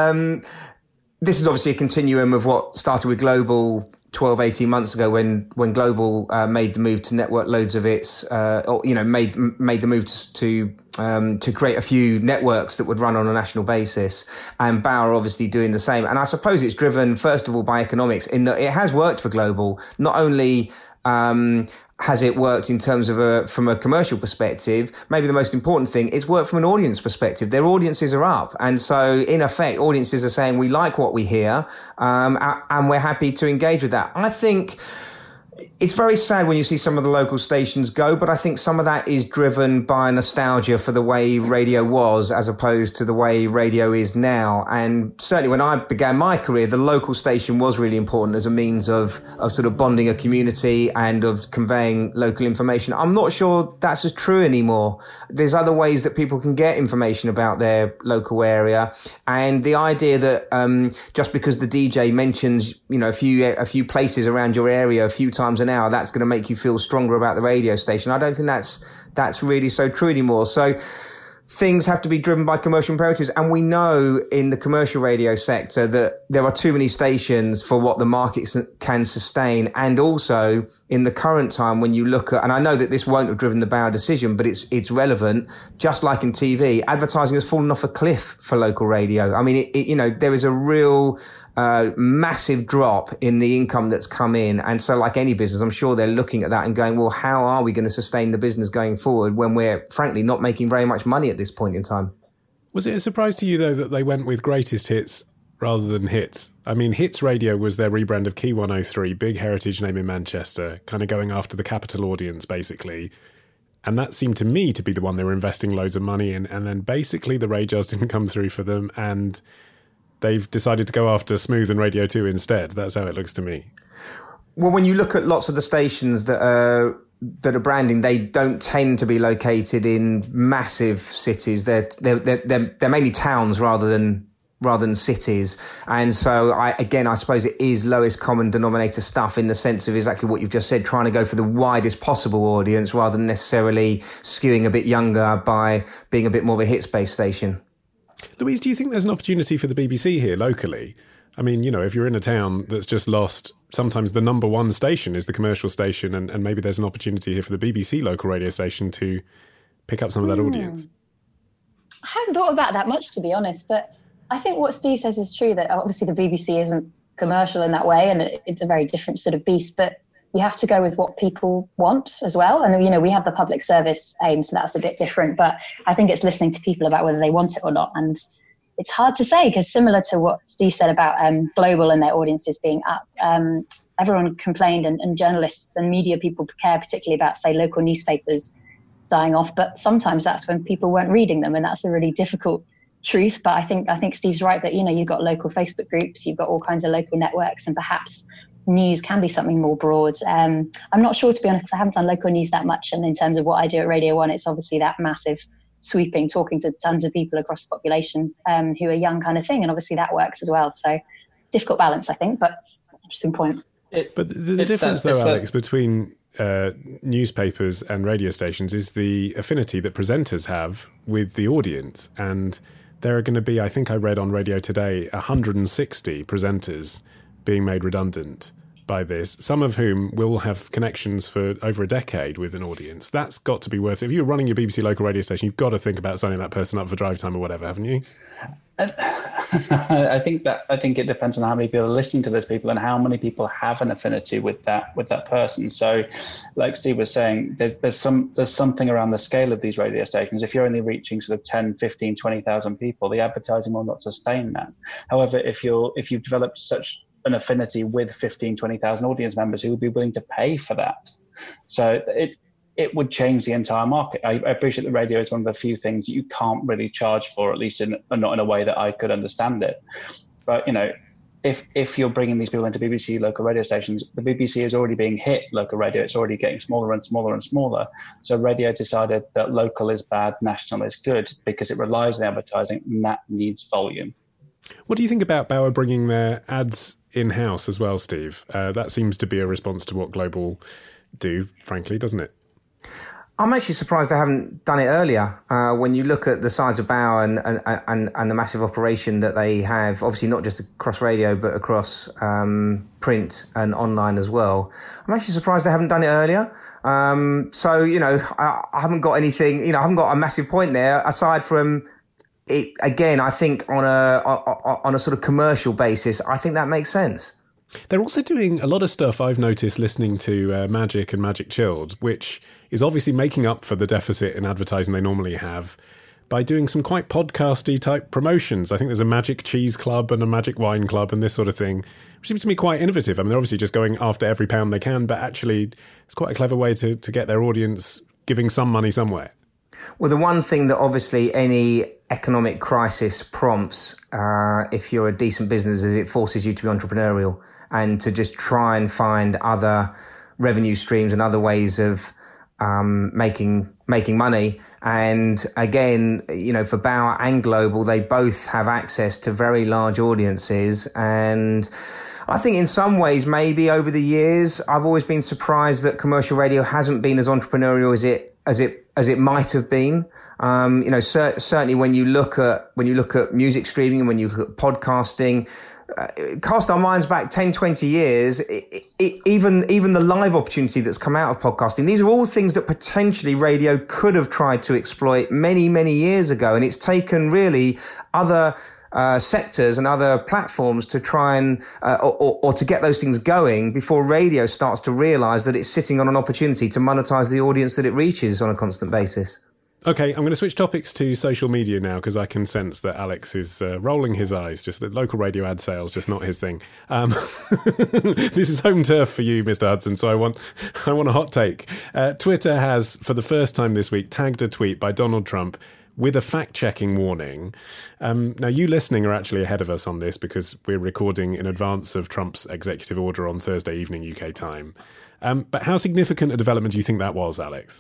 This is obviously a continuum of what started with Global 12, 18 months ago when Global made the move to network loads of its, made the move to create a few networks that would run on a national basis. And Bauer obviously doing the same. And I suppose it's driven, first of all, by economics, in that it has worked for Global. Not only has it worked in terms of from a commercial perspective, maybe the most important thing, it's worked from an audience perspective. Their audiences are up. And so, in effect, audiences are saying, we like what we hear, and we're happy to engage with that. I think it's very sad when you see some of the local stations go, but I think some of that is driven by nostalgia for the way radio was as opposed to the way radio is now. And certainly when I began my career, the local station was really important as a means of sort of bonding a community and of conveying local information. I'm not sure that's as true anymore. There's other ways that people can get information about their local area. And the idea that just because the DJ mentions, you know, a few places around your area a few times an hour, that's going to make you feel stronger about the radio station. I don't think that's really so true anymore. So things have to be driven by commercial imperatives. And we know in the commercial radio sector that there are too many stations for what the market can sustain. And also in the current time, when you look at, and I know that this won't have driven the Bauer decision, but it's relevant, just like in TV, advertising has fallen off a cliff for local radio. I mean, there is a real massive drop in the income that's come in. And so like any business, I'm sure they're looking at that and going, well, how are we going to sustain the business going forward when we're frankly not making very much money at this point in time? Was it a surprise to you, though, that they went with Greatest Hits rather than Hits? I mean, Hits Radio was their rebrand of Key 103, big heritage name in Manchester, kind of going after the capital audience, basically. And that seemed to me to be the one they were investing loads of money in. And then basically the Radios didn't come through for them, and they've decided to go after Smooth and Radio 2 instead. That's how it looks to me. Well, when you look at lots of the stations that are branding, they don't tend to be located in massive cities. They're mainly towns rather than cities. And so I suppose it is lowest common denominator stuff in the sense of exactly what you've just said, trying to go for the widest possible audience rather than necessarily skewing a bit younger by being a bit more of a hits-based station. Louise, do you think there's an opportunity for the BBC here locally? I mean, you know, if you're in a town that's just lost, sometimes the number one station is the commercial station, and maybe there's an opportunity here for the BBC local radio station to pick up some of that audience. I hadn't thought about that much, to be honest, but I think what Steve says is true, that obviously the BBC isn't commercial in that way, and it's a very different sort of beast, but you have to go with what people want as well. And, you know, we have the public service aim, so that's a bit different. But I think it's listening to people about whether they want it or not. And it's hard to say, because similar to what Steve said about Global and their audiences being up, everyone complained, and journalists and media people care particularly about, say, local newspapers dying off. But sometimes that's when people weren't reading them, and that's a really difficult truth, but I think Steve's right that, you've got local Facebook groups, you've got all kinds of local networks, and perhaps news can be something more broad. I'm not sure, to be honest, because I haven't done local news that much, and in terms of what I do at Radio 1, it's obviously that massive sweeping, talking to tons of people across the population who are young kind of thing, and obviously that works as well. So difficult balance, I think, but interesting point. But the difference, though, Alex, between newspapers and radio stations is the affinity that presenters have with the audience. And there are going to be, I think I read on Radio Today, 160 presenters being made redundant by this, some of whom will have connections for over a decade with an audience. That's got to be worth it. If you're running your BBC local radio station, you've got to think about signing that person up for drive time or whatever, haven't you? I think it depends on how many people are listening to those people and how many people have an affinity with that person. So, like Steve was saying, there's something around the scale of these radio stations. If you're only reaching sort of 10, 15, 20,000 people, the advertising will not sustain that. However, if you've developed such an affinity with 15, 20,000 audience members who would be willing to pay for that, so it would change the entire market. I appreciate that radio is one of the few things that you can't really charge for, at least not in a way that I could understand it. But, if you're bringing these people into BBC local radio stations, the BBC is already being hit local radio. It's already getting smaller and smaller and smaller. So radio decided that local is bad, national is good, because it relies on advertising, and that needs volume. What do you think about Bauer bringing their ads in-house as well, Steve? That seems to be a response to what Global do, frankly, doesn't it? I'm actually surprised they haven't done it earlier. When you look at the size of Bauer and the massive operation that they have, obviously not just across radio, but across print and online as well. I'm actually surprised they haven't done it earlier. So, I haven't got anything, I haven't got a massive point there aside from it. Again, I think on a sort of commercial basis, I think that makes sense. They're also doing a lot of stuff I've noticed listening to Magic and Magic Chilled, which is obviously making up for the deficit in advertising they normally have by doing some quite podcasty type promotions. I think there's a Magic Cheese Club and a Magic Wine Club and this sort of thing, which seems to me quite innovative. I mean, they're obviously just going after every pound they can, but actually it's quite a clever way to get their audience giving some money somewhere. Well, the one thing that obviously any economic crisis prompts, if you're a decent business, is it forces you to be entrepreneurial and to just try and find other revenue streams and other ways of making money. And again, for Bauer and Global, they both have access to very large audiences. And I think in some ways, maybe over the years, I've always been surprised that commercial radio hasn't been as entrepreneurial as it might have been. Certainly when you look at music streaming and when you look at podcasting, cast our minds back 10, 20 years, even the live opportunity that's come out of podcasting, these are all things that potentially radio could have tried to exploit many, many years ago. And it's taken really other sectors and other platforms to try and, or to get those things going before radio starts to realize that it's sitting on an opportunity to monetize the audience that it reaches on a constant basis. Okay, I'm going to switch topics to social media now because I can sense that Alex is rolling his eyes. Just that local radio ad sales, just not his thing. This is home turf for you, Mr. Hudson, so I want a hot take. Twitter has, for the first time this week, tagged a tweet by Donald Trump with a fact-checking warning. Now, you listening are actually ahead of us on this because we're recording in advance of Trump's executive order on Thursday evening UK time. But how significant a development do you think that was, Alex?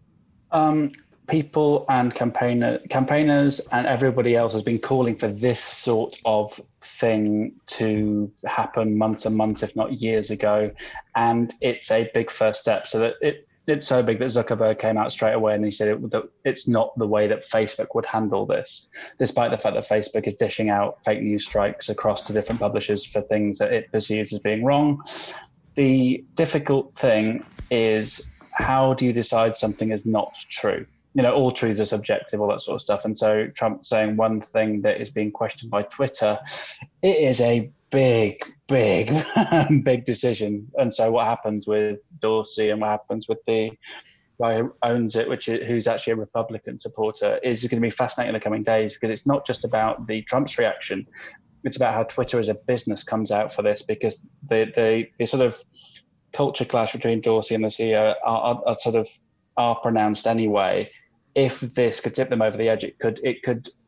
People and campaigners and everybody else has been calling for this sort of thing to happen months and months, if not years ago. And it's a big first step. So that it's so big that Zuckerberg came out straight away and he said it's not the way that Facebook would handle this, despite the fact that Facebook is dishing out fake news strikes across to different publishers for things that it perceives as being wrong. The difficult thing is, how do you decide something is not true? All truths are subjective, all that sort of stuff. And so Trump saying one thing that is being questioned by Twitter, it is a big decision. And so what happens with Dorsey and what happens with the guy who owns it, who's actually a Republican supporter, is going to be fascinating in the coming days, because it's not just about the Trump's reaction. It's about how Twitter as a business comes out for this, because the sort of culture clash between Dorsey and the CEO are pronounced anyway. If this could tip them over the edge, it could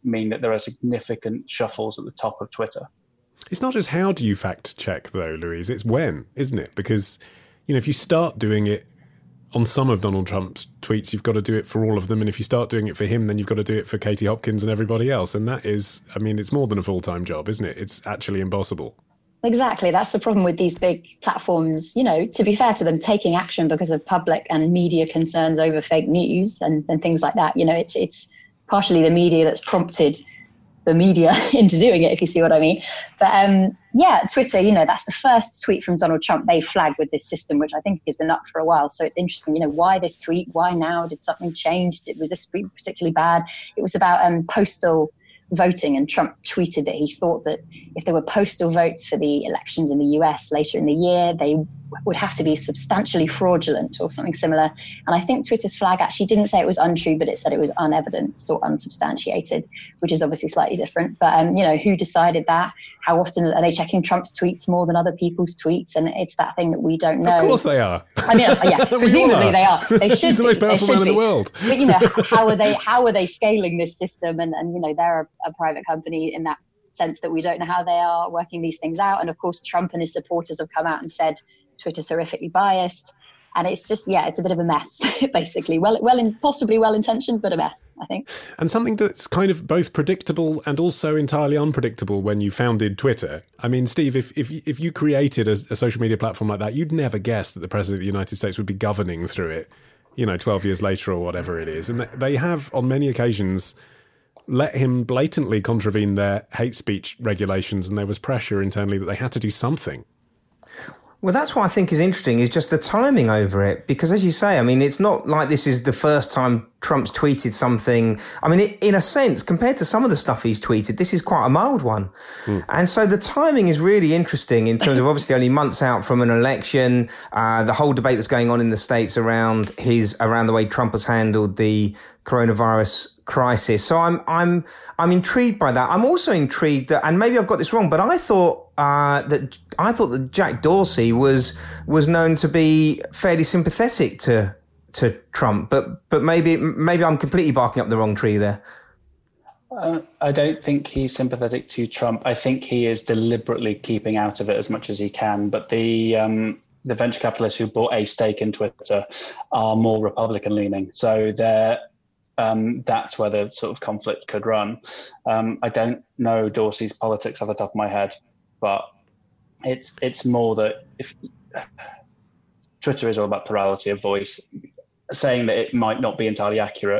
mean that there are significant shuffles at the top of Twitter. It's not just how do you fact check, though, Louise, it's when, isn't it? Because, if you start doing it on some of Donald Trump's tweets, you've got to do it for all of them. And if you start doing it for him, then you've got to do it for Katie Hopkins and everybody else. And that is, it's more than a full-time job, isn't it? It's actually impossible. Exactly. That's the problem with these big platforms, to be fair to them, taking action because of public and media concerns over fake news and things like that. It's partially the media that's prompted the media into doing it, if you see what I mean. But Twitter, that's the first tweet from Donald Trump they flagged with this system, which I think has been up for a while. So it's interesting, why this tweet? Why now? Did something change? Was this tweet particularly bad? It was about postal voting, and Trump tweeted that he thought that if there were postal votes for the elections in the US later in the year, they would have to be substantially fraudulent or something similar. And I think Twitter's flag actually didn't say it was untrue, but it said it was unevidenced or unsubstantiated, which is obviously slightly different. But, who decided that? How often are they checking Trump's tweets more than other people's tweets? And it's that thing that we don't know. Of course they are. Presumably they are. They should. He's the most powerful man in the world. But, how are they scaling this system? And they're a private company in that sense that we don't know how they are working these things out. And of course, Trump and his supporters have come out and said Twitter's horrifically biased. And it's just, it's a bit of a mess, basically. Possibly well-intentioned, but a mess, I think. And something that's kind of both predictable and also entirely unpredictable when you founded Twitter. I mean, Steve, if you created a social media platform like that, you'd never guess that the President of the United States would be governing through it, 12 years later or whatever it is. And they have, on many occasions, let him blatantly contravene their hate speech regulations, and there was pressure internally that they had to do something. Well, that's what I think is interesting, is just the timing over it. Because as you say, it's not like this is the first time Trump's tweeted something. In a sense, compared to some of the stuff he's tweeted, this is quite a mild one. And so the timing is really interesting in terms of obviously only months out from an election, the whole debate that's going on in the States around the way Trump has handled the coronavirus crisis. So I'm intrigued by that. I'm also intrigued that, and maybe I've got this wrong, but I thought that Jack Dorsey was known to be fairly sympathetic to Trump, but maybe I'm completely barking up the wrong tree there. I don't think he's sympathetic to Trump. I think he is deliberately keeping out of it as much as he can. But the venture capitalists who bought a stake in Twitter are more Republican leaning, so that's where the sort of conflict could run. I don't know Dorsey's politics off the top of my head, but it's more that if Twitter is all about plurality of voice, saying that it might not be entirely accurate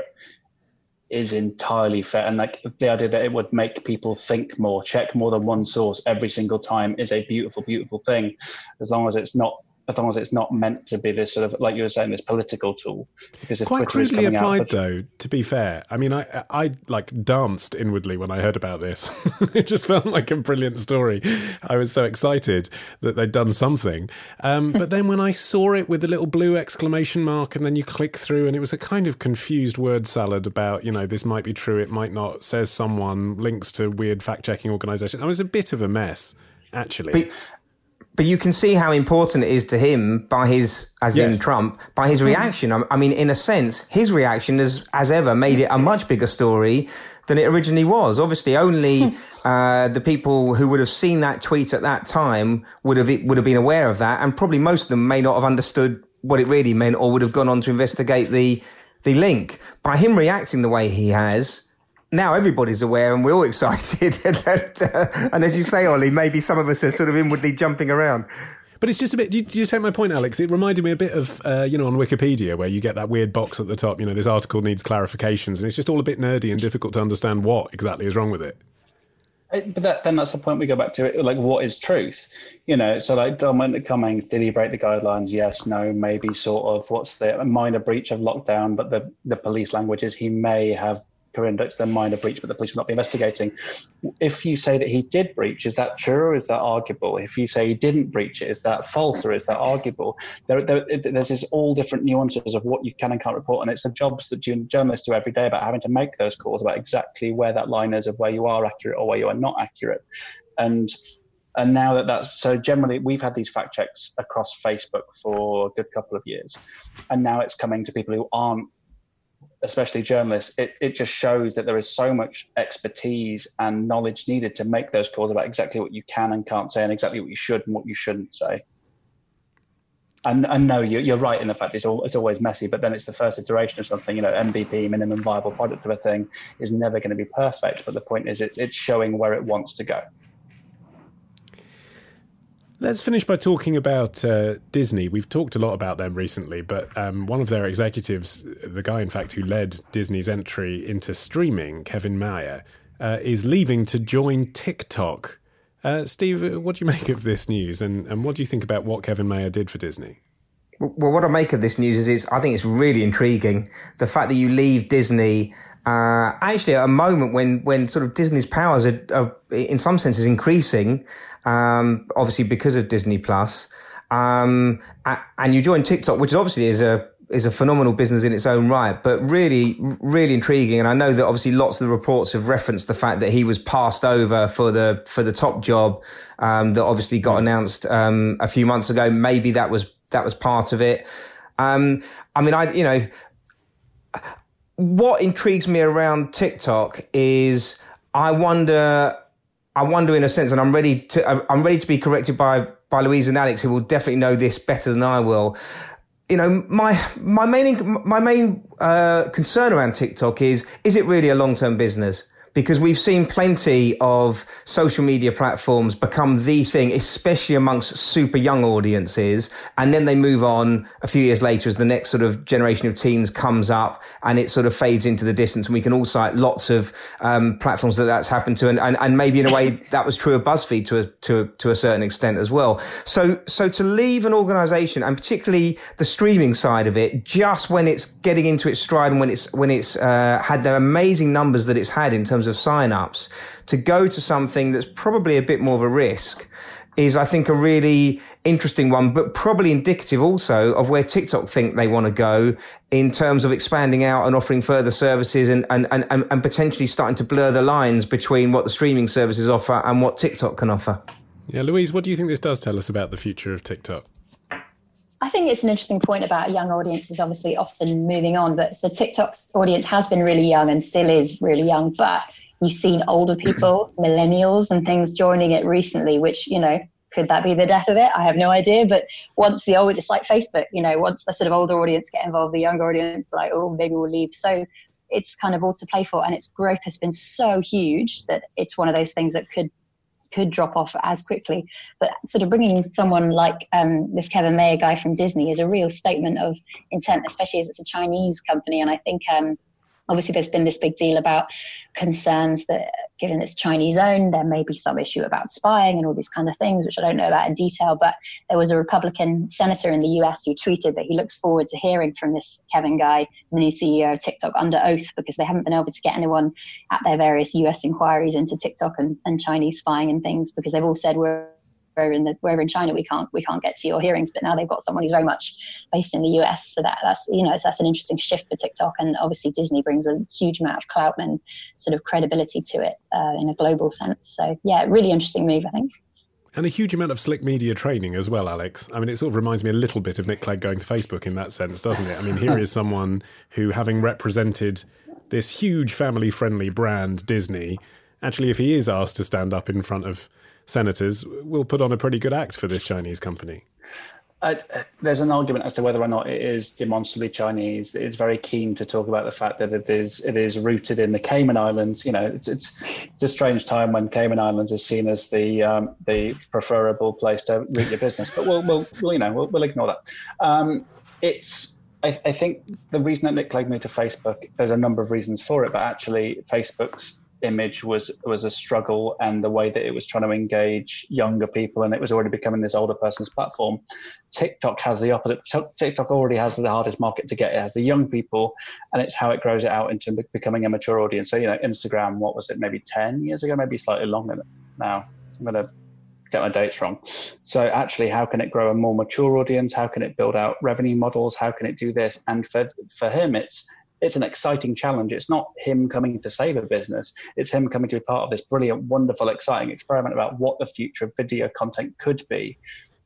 is entirely fair. And the idea that it would make people think more, check more than one source every single time is a beautiful, beautiful thing, as long as it's not meant to be this sort of, like you were saying, this political tool. Because if quite Twitter crudely applied, though, to be fair. I danced inwardly when I heard about this. It just felt like a brilliant story. I was so excited that they'd done something. But then when I saw it with the little blue exclamation mark, and then you click through, and it was a kind of confused word salad about, this might be true, it might not, says someone, links to weird fact-checking organisations. I was a bit of a mess, actually. But you can see how important it is to him by his, in Trump, by his reaction. In a sense, his reaction as ever made it a much bigger story than it originally was. Obviously, only the people who would have seen that tweet at that time would have been aware of that, and probably most of them may not have understood what it really meant, or would have gone on to investigate the link. By him reacting the way he has, now everybody's aware and we're all excited. And as you say, Ollie, maybe some of us are sort of inwardly jumping around. But it's just a bit, do you take my point, Alex? It reminded me a bit of, on Wikipedia, where you get that weird box at the top, this article needs clarifications, and it's just all a bit nerdy and difficult to understand what exactly is wrong with it. But then that's the point we go back to, what is truth? So like Dominic Cummings, did he break the guidelines? Yes, no, maybe, sort of. What's the minor breach of lockdown? But the police language is he may have conducted a minor breach, but the police will not be investigating. If you say that he did breach, is that true or is that arguable? If you say he didn't breach it, is that false or is that arguable? There's this all different nuances of what you can and can't report, and it's the jobs that journalists do every day about having to make those calls about exactly where that line is of where you are accurate or where you are not accurate. And now that's so, generally we've had these fact checks across Facebook for a good couple of years, and now it's coming to people who aren't especially journalists, it just shows that there is so much expertise and knowledge needed to make those calls about exactly what you can and can't say and exactly what you should and what you shouldn't say. And no, you're right in the fact it's always messy, but then it's the first iteration of something. MVP, minimum viable product of a thing, is never going to be perfect. But the point is, it's showing where it wants to go. Let's finish by talking about Disney. We've talked a lot about them recently, but one of their executives, the guy, in fact, who led Disney's entry into streaming, Kevin Mayer, is leaving to join TikTok. Steve, what do you make of this news, and what do you think about what Kevin Mayer did for Disney? Well, what I make of this news is I think it's really intriguing. The fact that you leave Disney actually at a moment when sort of Disney's powers are in some senses increasing, obviously because of Disney Plus, and you join TikTok, which obviously is a phenomenal business in its own right, but really, really intriguing. And I know that obviously lots of the reports have referenced the fact that he was passed over for the top job, that obviously got announced, a few months ago. Maybe that was part of it. What intrigues me around TikTok is I wonder in a sense, and I'm ready to be corrected by Louise and Alex, who will definitely know this better than I will. My main concern around TikTok is it really a long-term business? Because we've seen plenty of social media platforms become the thing, especially amongst super young audiences. And then they move on a few years later as the next sort of generation of teens comes up and it sort of fades into the distance. And we can all cite lots of platforms that's happened to. And maybe in a way that was true of BuzzFeed to a certain extent as well. So to leave an organization, and particularly the streaming side of it, just when it's getting into its stride and when it's had the amazing numbers that it's had in terms of sign-ups, to go to something that's probably a bit more of a risk is, I think, a really interesting one, but probably indicative also of where TikTok think they want to go in terms of expanding out and offering further services and potentially starting to blur the lines between what the streaming services offer and what TikTok can offer. Yeah, Louise, what do you think this does tell us about the future of TikTok? I think it's an interesting point about young audiences obviously often moving on. But so TikTok's audience has been really young and still is really young, but you've seen older people, millennials and things joining it recently, which, could that be the death of it? I have no idea. But once it's like Facebook, once the sort of older audience get involved, the younger audience like, oh, maybe we'll leave. So it's kind of all to play for. And its growth has been so huge that it's one of those things that could drop off as quickly. But sort of bringing someone like this Kevin Mayer guy from Disney is a real statement of intent, especially as it's a Chinese company. And I think obviously there's been this big deal about concerns that given it's Chinese owned, there may be some issue about spying and all these kind of things, which I don't know that in detail. But there was a Republican senator in the US who tweeted that he looks forward to hearing from this Kevin guy, the new CEO of TikTok, under oath, because they haven't been able to get anyone at their various US inquiries into TikTok and Chinese spying and things, because they've all said we're in China, we can't get to your hearings. But now they've got someone who's very much based in the US, so that's an interesting shift for TikTok. And obviously Disney brings a huge amount of clout and sort of credibility to it in a global sense. So yeah, really interesting move, I think. And a huge amount of slick media training as well, Alex. I mean, it sort of reminds me a little bit of Nick Clegg going to Facebook in that sense, doesn't it? I mean, here is someone who, having represented this huge family-friendly brand, Disney, actually, if he is asked to stand up in front of senators, will put on a pretty good act for this Chinese company. There's an argument as to whether or not it is demonstrably Chinese. It's very keen to talk about the fact that it is rooted in the Cayman Islands. It's a strange time when Cayman Islands is seen as the preferable place to root your business. But we'll ignore that. I think the reason that Nick Clegg moved to Facebook, there's a number of reasons for it, but actually Facebook's image was a struggle, and the way that it was trying to engage younger people, and it was already becoming this older person's platform. TikTok has the opposite. TikTok already has the hardest market to get. It has the young people, and it's how it grows it out into becoming a mature audience. So, Instagram, what was it, maybe 10 years ago, maybe slightly longer now. I'm going to get my dates wrong. So actually, how can it grow a more mature audience? How can it build out revenue models? How can it do this? And for him, it's an exciting challenge. It's not him coming to save a business. It's him coming to be part of this brilliant, wonderful, exciting experiment about what the future of video content could be.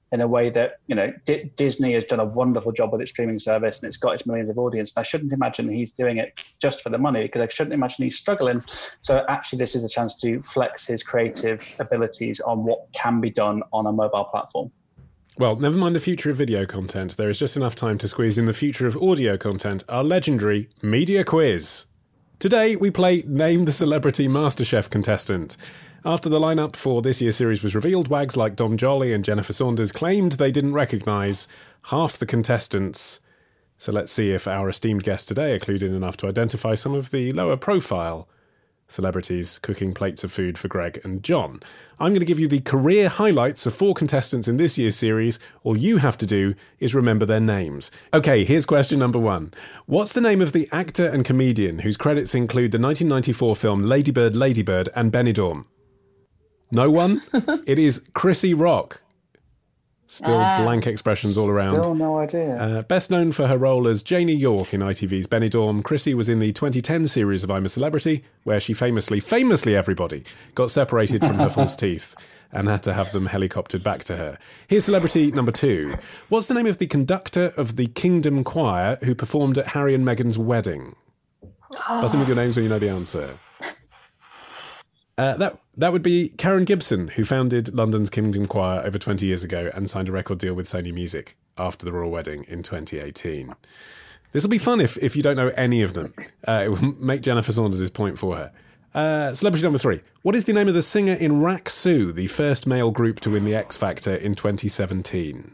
in a way that, Disney has done a wonderful job with its streaming service and it's got its millions of audience. And I shouldn't imagine he's doing it just for the money, because I shouldn't imagine he's struggling. So actually, this is a chance to flex his creative abilities on what can be done on a mobile platform. Well, never mind the future of video content. There is just enough time to squeeze in the future of audio content, our legendary media quiz. Today, we play Name the Celebrity MasterChef contestant. After the lineup for this year's series was revealed, wags like Dom Jolly and Jennifer Saunders claimed they didn't recognise half the contestants. So let's see if our esteemed guest today are clued in enough to identify some of the lower profile celebrities cooking plates of food for Greg and John. I'm going to give you the career highlights of 4 contestants in this year's series. All you have to do is remember their names. Okay, here's question number 1. What's the name of the actor and comedian whose credits include the 1994 film Lady Bird, Lady Bird and Benidorm? No one? It is Chrissy Rock. Still blank expressions all around. Still no idea. Best known for her role as Janie York in ITV's Benidorm, Chrissy was in the 2010 series of I'm a Celebrity, where she famously everybody, got separated from her false teeth and had to have them helicoptered back to her. Here's celebrity number 2. What's the name of the conductor of the Kingdom Choir who performed at Harry and Meghan's wedding? Buzz in with your names when you know the answer. That would be Karen Gibson, who founded London's Kingdom Choir over 20 years ago and signed a record deal with Sony Music after the royal wedding in 2018. This will be fun if you don't know any of them. It will make Jennifer Saunders' point for her. Celebrity number 3. What is the name of the singer in Rak-Su, the first male group to win the X Factor in 2017?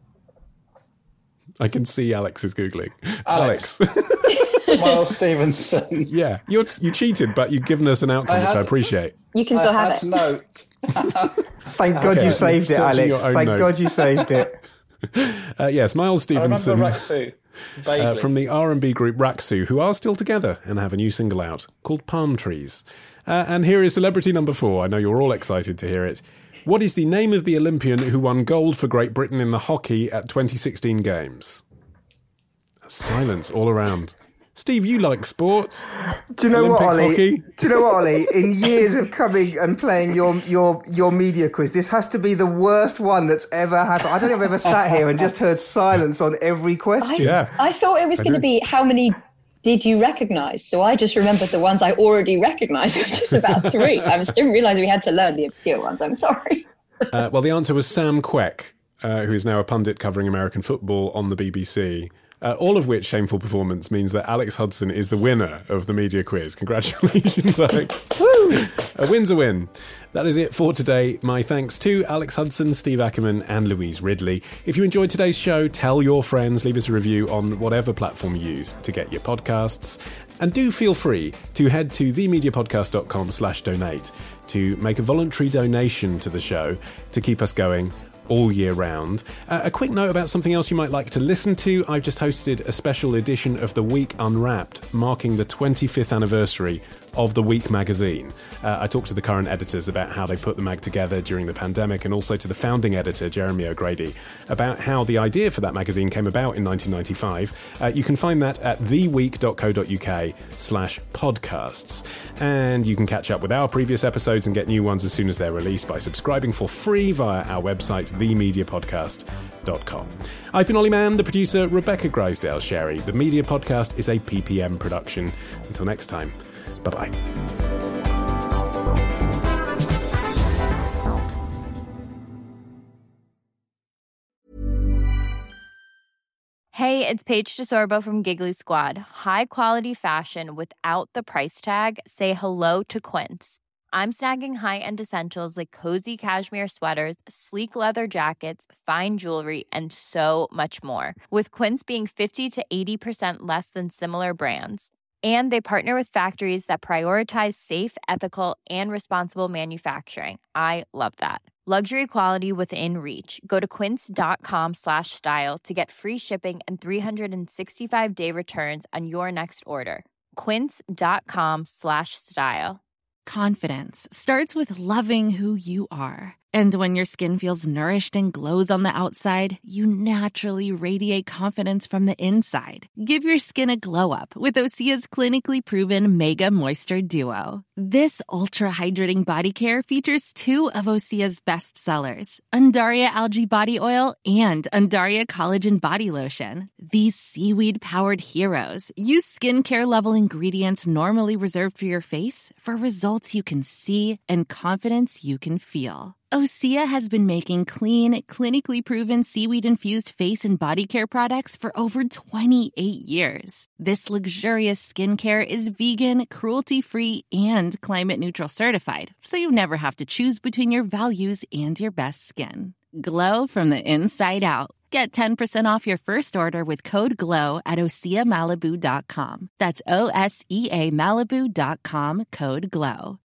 I can see Alex is Googling. Alex. Miles Stevenson. Yeah, you cheated, but you've given us an outcome, which I appreciate. You can still have it. Note. Thank God you saved it, Alex. Thank God you saved it. Yes, Miles Stevenson. I remember Rak-Su. From the R&B group Rak-Su, who are still together and have a new single out called Palm Trees. And here is celebrity number 4. I know you're all excited to hear it. What is the name of the Olympian who won gold for Great Britain in the hockey at 2016 Games? Silence all around. Steve, you like sport. Do you know Olympic what, Ollie? hockey? Do you know what, Ollie? In years of coming and playing your media quiz, this has to be the worst one that's ever happened. I don't think I've ever sat here and just heard silence on every question. I thought it was going to be how many did you recognise? So I just remembered the ones I already recognised, which is about 3. I just didn't realise we had to learn the obscure ones. I'm sorry. Well, the answer was Sam Quek, who is now a pundit covering American football on the BBC. All of which shameful performance means that Alex Hudson is the winner of the media quiz. Congratulations, Alex. A win's a win. That is it for today. My thanks to Alex Hudson, Steve Ackerman and Louise Ridley. If you enjoyed today's show, tell your friends, leave us a review on whatever platform you use to get your podcasts. And do feel free to head to themediapodcast.com/donate to make a voluntary donation to the show to keep us going all year round. A quick note about something else you might like to listen to. I've just hosted a special edition of The Week Unwrapped, marking the 25th anniversary of The Week magazine. I talked to the current editors about how they put the mag together during the pandemic, and also to the founding editor, Jeremy O'Grady, about how the idea for that magazine came about in 1995. You can find that at theweek.co.uk/podcasts. And you can catch up with our previous episodes and get new ones as soon as they're released by subscribing for free via our website, themediapodcast.com. I've been Ollie Mann, the producer, Rebecca Grisdale-Sherry. The Media Podcast is a PPM production. Until next time, bye-bye. Hey, it's Paige DeSorbo from Giggly Squad. High quality fashion without the price tag. Say hello to Quince. I'm snagging high-end essentials like cozy cashmere sweaters, sleek leather jackets, fine jewelry, and so much more. With Quince being 50 to 80% less than similar brands. And they partner with factories that prioritize safe, ethical, and responsible manufacturing. I love that. Luxury quality within reach. Go to quince.com/style to get free shipping and 365-day returns on your next order. Quince.com/style. Confidence starts with loving who you are. And when your skin feels nourished and glows on the outside, you naturally radiate confidence from the inside. Give your skin a glow up with Osea's clinically proven Mega Moisture Duo. This ultra-hydrating body care features 2 of Osea's best sellers, Undaria Algae Body Oil and Undaria Collagen Body Lotion. These seaweed-powered heroes use skincare-level ingredients normally reserved for your face for results you can see and confidence you can feel. Osea has been making clean, clinically proven seaweed-infused face and body care products for over 28 years. This luxurious skincare is vegan, cruelty-free, and climate-neutral certified, so you never have to choose between your values and your best skin. Glow from the inside out. Get 10% off your first order with code GLOW at OseaMalibu.com. That's OSEA Malibu.com, code GLOW.